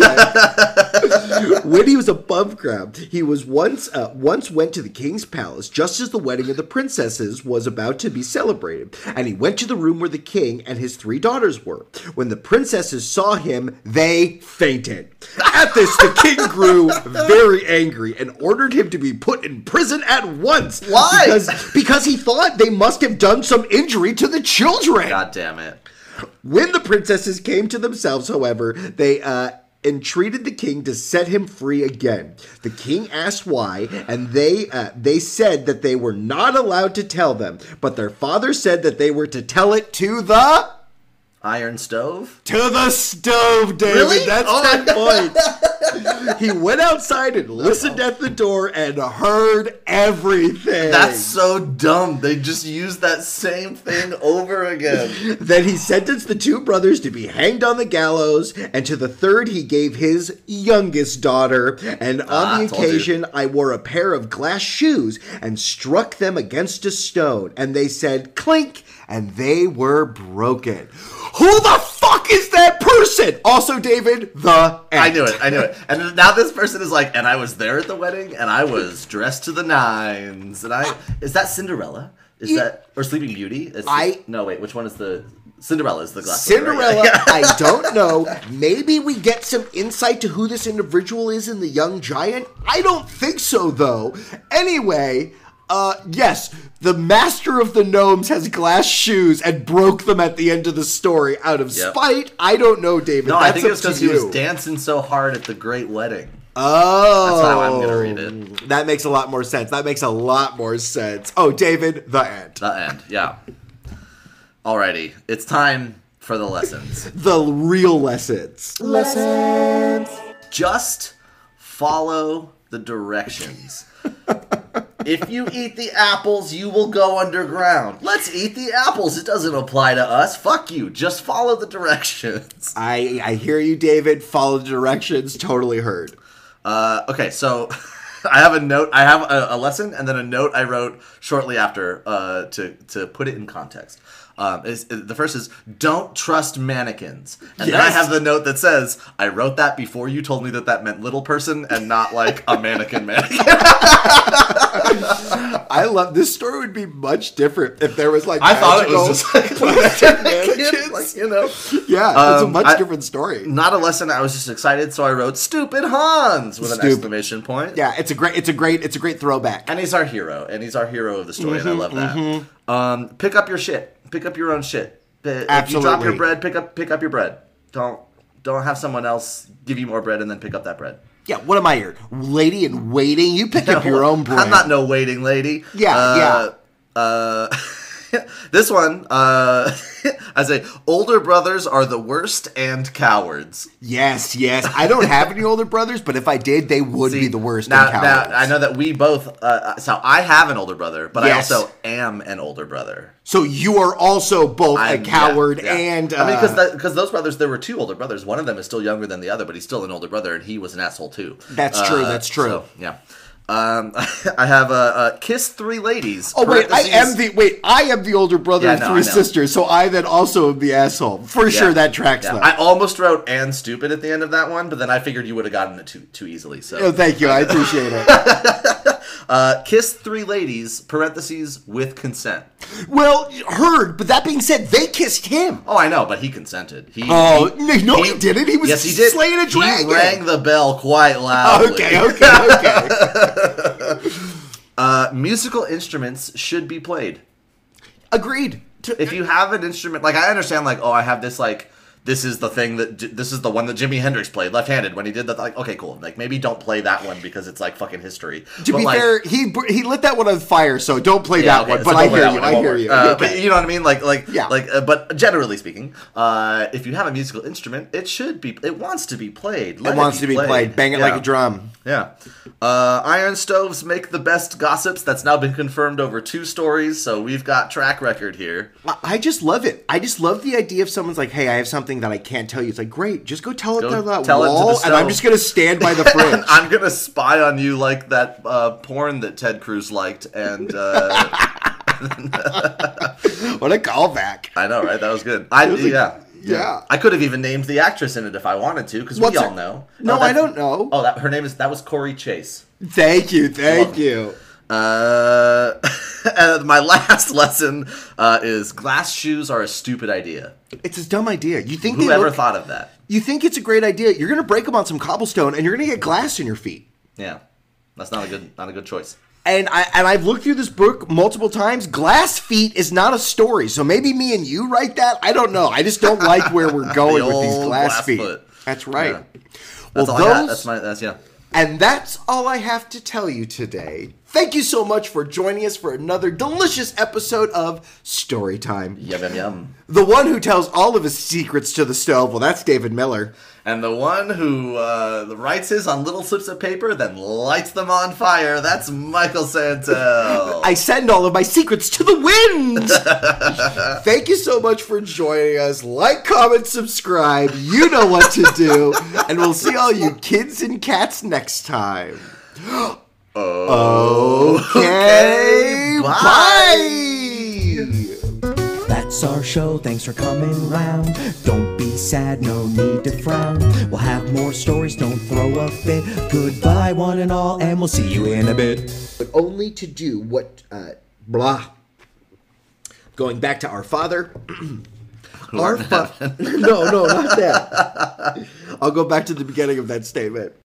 Speaker 2: I- when he was above ground, he was once uh, once went to the king's palace just as the wedding of the princesses was about to be celebrated, and he went to the room where the king and his three daughters were. When the princesses saw him, they fainted. At this, the king grew very angry and ordered him to be put in prison at once.
Speaker 3: Why?
Speaker 2: Because, because he thought they must have done some injury to the children.
Speaker 3: God damn it.
Speaker 2: When the princesses came to themselves, however, they uh, entreated the king to set him free again. The king asked why, and they uh, they said that they were not allowed to tell them, but their father said that they were to tell it to the
Speaker 3: Iron stove?
Speaker 2: To the stove, David.
Speaker 3: Really?
Speaker 2: That's
Speaker 3: Oh
Speaker 2: ten
Speaker 3: my
Speaker 2: points. He went outside and listened at the door and heard everything.
Speaker 3: That's so dumb. They just used that same thing over again.
Speaker 2: Then he sentenced the two brothers to be hanged on the gallows, and to the third he gave his youngest daughter. And on
Speaker 3: Ah,
Speaker 2: the
Speaker 3: told you.
Speaker 2: occasion I wore a pair of glass shoes and struck them against a stone, and they said clink, and they were broken. Who the fuck is that person? Also, David, the ant.
Speaker 3: I knew it. I knew it. And now this person is like, and I was there at the wedding, and I was dressed to the nines. And I is that Cinderella? Is
Speaker 2: Yeah.
Speaker 3: that or Sleeping Beauty? Is,
Speaker 2: I-
Speaker 3: no wait. Which one is the Cinderella? Is the glass one, right?
Speaker 2: Cinderella,
Speaker 3: Yeah.
Speaker 2: I don't know. Maybe we get some insight to who this individual is in The Young Giant. I don't think so, though. Anyway, uh, yes, the master of the gnomes has glass shoes and broke them at the end of the story out of
Speaker 3: Yep.
Speaker 2: spite. I don't know, David.
Speaker 3: No,
Speaker 2: That's
Speaker 3: I think it
Speaker 2: up
Speaker 3: was
Speaker 2: to
Speaker 3: because he was
Speaker 2: you.
Speaker 3: dancing so hard at the Great Wedding.
Speaker 2: Oh,
Speaker 3: That's how I'm gonna read it.
Speaker 2: That makes a lot more sense. That makes a lot more sense. Oh, David, the ant.
Speaker 3: The end. Yeah. Alrighty, it's time for the lessons.
Speaker 2: The real lessons.
Speaker 3: Just follow the directions. If you eat the apples, you will go underground. Let's eat the apples. It doesn't apply to us. Fuck you. Just follow the directions.
Speaker 2: I I hear you, David. Follow the directions. Totally heard.
Speaker 3: Uh, okay, so I have a note. I have a, a lesson and then a note I wrote shortly after uh, to to put it in context. Um, is, the first is don't trust mannequins, and then I
Speaker 2: Yes.
Speaker 3: have the note that says I wrote that before you told me that that meant little person and not like a mannequin mannequin.
Speaker 2: I love this story. Would be much different if there was like
Speaker 3: I thought it
Speaker 2: magical
Speaker 3: was just like
Speaker 2: plastic
Speaker 3: mannequins,
Speaker 2: mannequins.
Speaker 3: like, you know.
Speaker 2: Yeah, it's a
Speaker 3: Um,
Speaker 2: much
Speaker 3: I-
Speaker 2: different story.
Speaker 3: Not a lesson. I was just excited, so I wrote "Stupid Hans" with an
Speaker 2: Stupid.
Speaker 3: exclamation point.
Speaker 2: Yeah, it's a great, it's a great, it's a great throwback.
Speaker 3: And he's our hero, and he's our hero of the story,
Speaker 2: Mm-hmm,
Speaker 3: and I love that. Um, pick up your shit. Pick up your own shit. If you drop
Speaker 2: Absolutely.
Speaker 3: your bread, pick up pick up your bread. Don't don't have someone else give you more bread and then pick up that bread.
Speaker 2: Yeah, what am I here, lady in waiting? You pick up your own bread.
Speaker 3: I'm not no waiting lady.
Speaker 2: Yeah,
Speaker 3: uh, yeah. Uh, this one, uh, I say, older brothers are the worst and cowards.
Speaker 2: Yes, yes. I don't have any older brothers, but if I did, they would
Speaker 3: See,
Speaker 2: be the worst
Speaker 3: Now,
Speaker 2: and
Speaker 3: now,
Speaker 2: cowards.
Speaker 3: I know that we both. Uh, so I have an older brother, but
Speaker 2: Yes.
Speaker 3: I also am an older brother.
Speaker 2: So you are also both a
Speaker 3: I'm-
Speaker 2: coward
Speaker 3: yeah, yeah.
Speaker 2: and. Uh,
Speaker 3: I mean, because because those brothers, there were two older brothers. One of them is still younger than the other, but he's still an older brother, and he was an asshole too.
Speaker 2: That's true, that's true.
Speaker 3: So, yeah. Um, I have a uh, uh, kiss three ladies.
Speaker 2: Oh wait, I
Speaker 3: parentheses-
Speaker 2: am the wait. I am the older brother
Speaker 3: Yeah,
Speaker 2: of
Speaker 3: no,
Speaker 2: three
Speaker 3: I know.
Speaker 2: sisters, so I then also am the asshole. For
Speaker 3: Yeah.
Speaker 2: sure, that tracks
Speaker 3: Yeah.
Speaker 2: though.
Speaker 3: I almost wrote "and stupid" at the end of that one, but then I figured you would have gotten it too too easily. So
Speaker 2: Oh, thank you. I appreciate it.
Speaker 3: uh, kiss three ladies. Parentheses with consent.
Speaker 2: Well, heard, but that being said, they kissed him.
Speaker 3: Oh, I know, but he consented. He,
Speaker 2: Oh,
Speaker 3: he-
Speaker 2: no, he didn't. He was
Speaker 3: yes, he did.
Speaker 2: slaying a dragon.
Speaker 3: He rang the bell quite loudly.
Speaker 2: Okay, okay, okay.
Speaker 3: Uh, musical instruments should be played.
Speaker 2: Agreed.
Speaker 3: If you have an instrument, like I understand, like oh, I have this, like this is the thing that J- this is the one that Jimi Hendrix played left-handed when he did that. Like okay, cool. Like maybe don't play that one because it's like fucking history.
Speaker 2: To
Speaker 3: But,
Speaker 2: be
Speaker 3: like,
Speaker 2: fair, he he lit that one on fire, so don't play
Speaker 3: yeah,
Speaker 2: that
Speaker 3: okay,
Speaker 2: one.
Speaker 3: so
Speaker 2: But
Speaker 3: don't
Speaker 2: I
Speaker 3: play
Speaker 2: hear
Speaker 3: that
Speaker 2: you.
Speaker 3: one,
Speaker 2: I
Speaker 3: it won't
Speaker 2: hear
Speaker 3: work.
Speaker 2: you.
Speaker 3: Uh,
Speaker 2: Okay.
Speaker 3: But you know what I mean? Like, like,
Speaker 2: Yeah.
Speaker 3: like. Uh, but generally speaking, uh, if you have a musical instrument, it should be. It wants to be played. Let
Speaker 2: It wants to be played. Bang it like
Speaker 3: Yeah.
Speaker 2: a drum.
Speaker 3: Yeah. Uh, iron stoves make the best gossips. That's now been confirmed over two stories, so we've got track record here.
Speaker 2: I- I just love it. I just love the idea of someone's like, "Hey, I have something that I can't tell you." It's like, great, just go tell it
Speaker 3: Go
Speaker 2: to that
Speaker 3: tell it to the
Speaker 2: wall, and I'm
Speaker 3: stove.
Speaker 2: just gonna stand by the fridge.
Speaker 3: I'm gonna spy on you like that uh, porn that Ted Cruz liked, and uh,
Speaker 2: What a callback!
Speaker 3: I know, right? That was good. I
Speaker 2: was a-
Speaker 3: yeah.
Speaker 2: yeah.
Speaker 3: I could have even named the actress in it if I wanted to, because we
Speaker 2: What's
Speaker 3: all
Speaker 2: her-
Speaker 3: know.
Speaker 2: No,
Speaker 3: Oh,
Speaker 2: I
Speaker 3: that's-
Speaker 2: don't know.
Speaker 3: Oh, that her name is that was Corey Chase.
Speaker 2: Thank you, thank
Speaker 3: welcome.
Speaker 2: you.
Speaker 3: Uh, and my last lesson uh, is glass shoes are a stupid idea.
Speaker 2: It's a dumb idea. You think they
Speaker 3: Whoever
Speaker 2: look,
Speaker 3: thought of that?
Speaker 2: You think it's a great idea? You're gonna break them on some cobblestone, and you're gonna get glass in your feet.
Speaker 3: Yeah, that's not a good not a good choice.
Speaker 2: And I and I've looked through this book multiple times. Glass feet is not a story, so maybe me and you write that. I don't know. I just don't like where we're going
Speaker 3: The
Speaker 2: with these
Speaker 3: old
Speaker 2: glass,
Speaker 3: glass
Speaker 2: feet.
Speaker 3: foot.
Speaker 2: That's right.
Speaker 3: Yeah.
Speaker 2: Well,
Speaker 3: That's all I got.
Speaker 2: those
Speaker 3: That's my that's yeah.
Speaker 2: And that's all I have to tell you today. Thank you so much for joining us for another delicious episode of Storytime.
Speaker 3: Yum, yum, yum.
Speaker 2: The one who tells all of his secrets to the stove, well, that's David Miller.
Speaker 3: And the one who uh, writes his on little slips of paper, then lights them on fire, that's Michael Santel.
Speaker 2: I send all of my secrets to the wind. Thank you so much for joining us. Like, comment, subscribe. You know what to do. And we'll see all you kids and cats next time. Okay,
Speaker 3: Okay,
Speaker 2: bye.
Speaker 1: That's our show, thanks for coming round. Don't be sad, no need to frown. We'll have more stories, don't throw a fit. Goodbye one and all, and we'll see you in a bit.
Speaker 2: But only to do what, uh, blah. Going back to our father. our fa- No, no, not that. I'll go back to the beginning of that statement.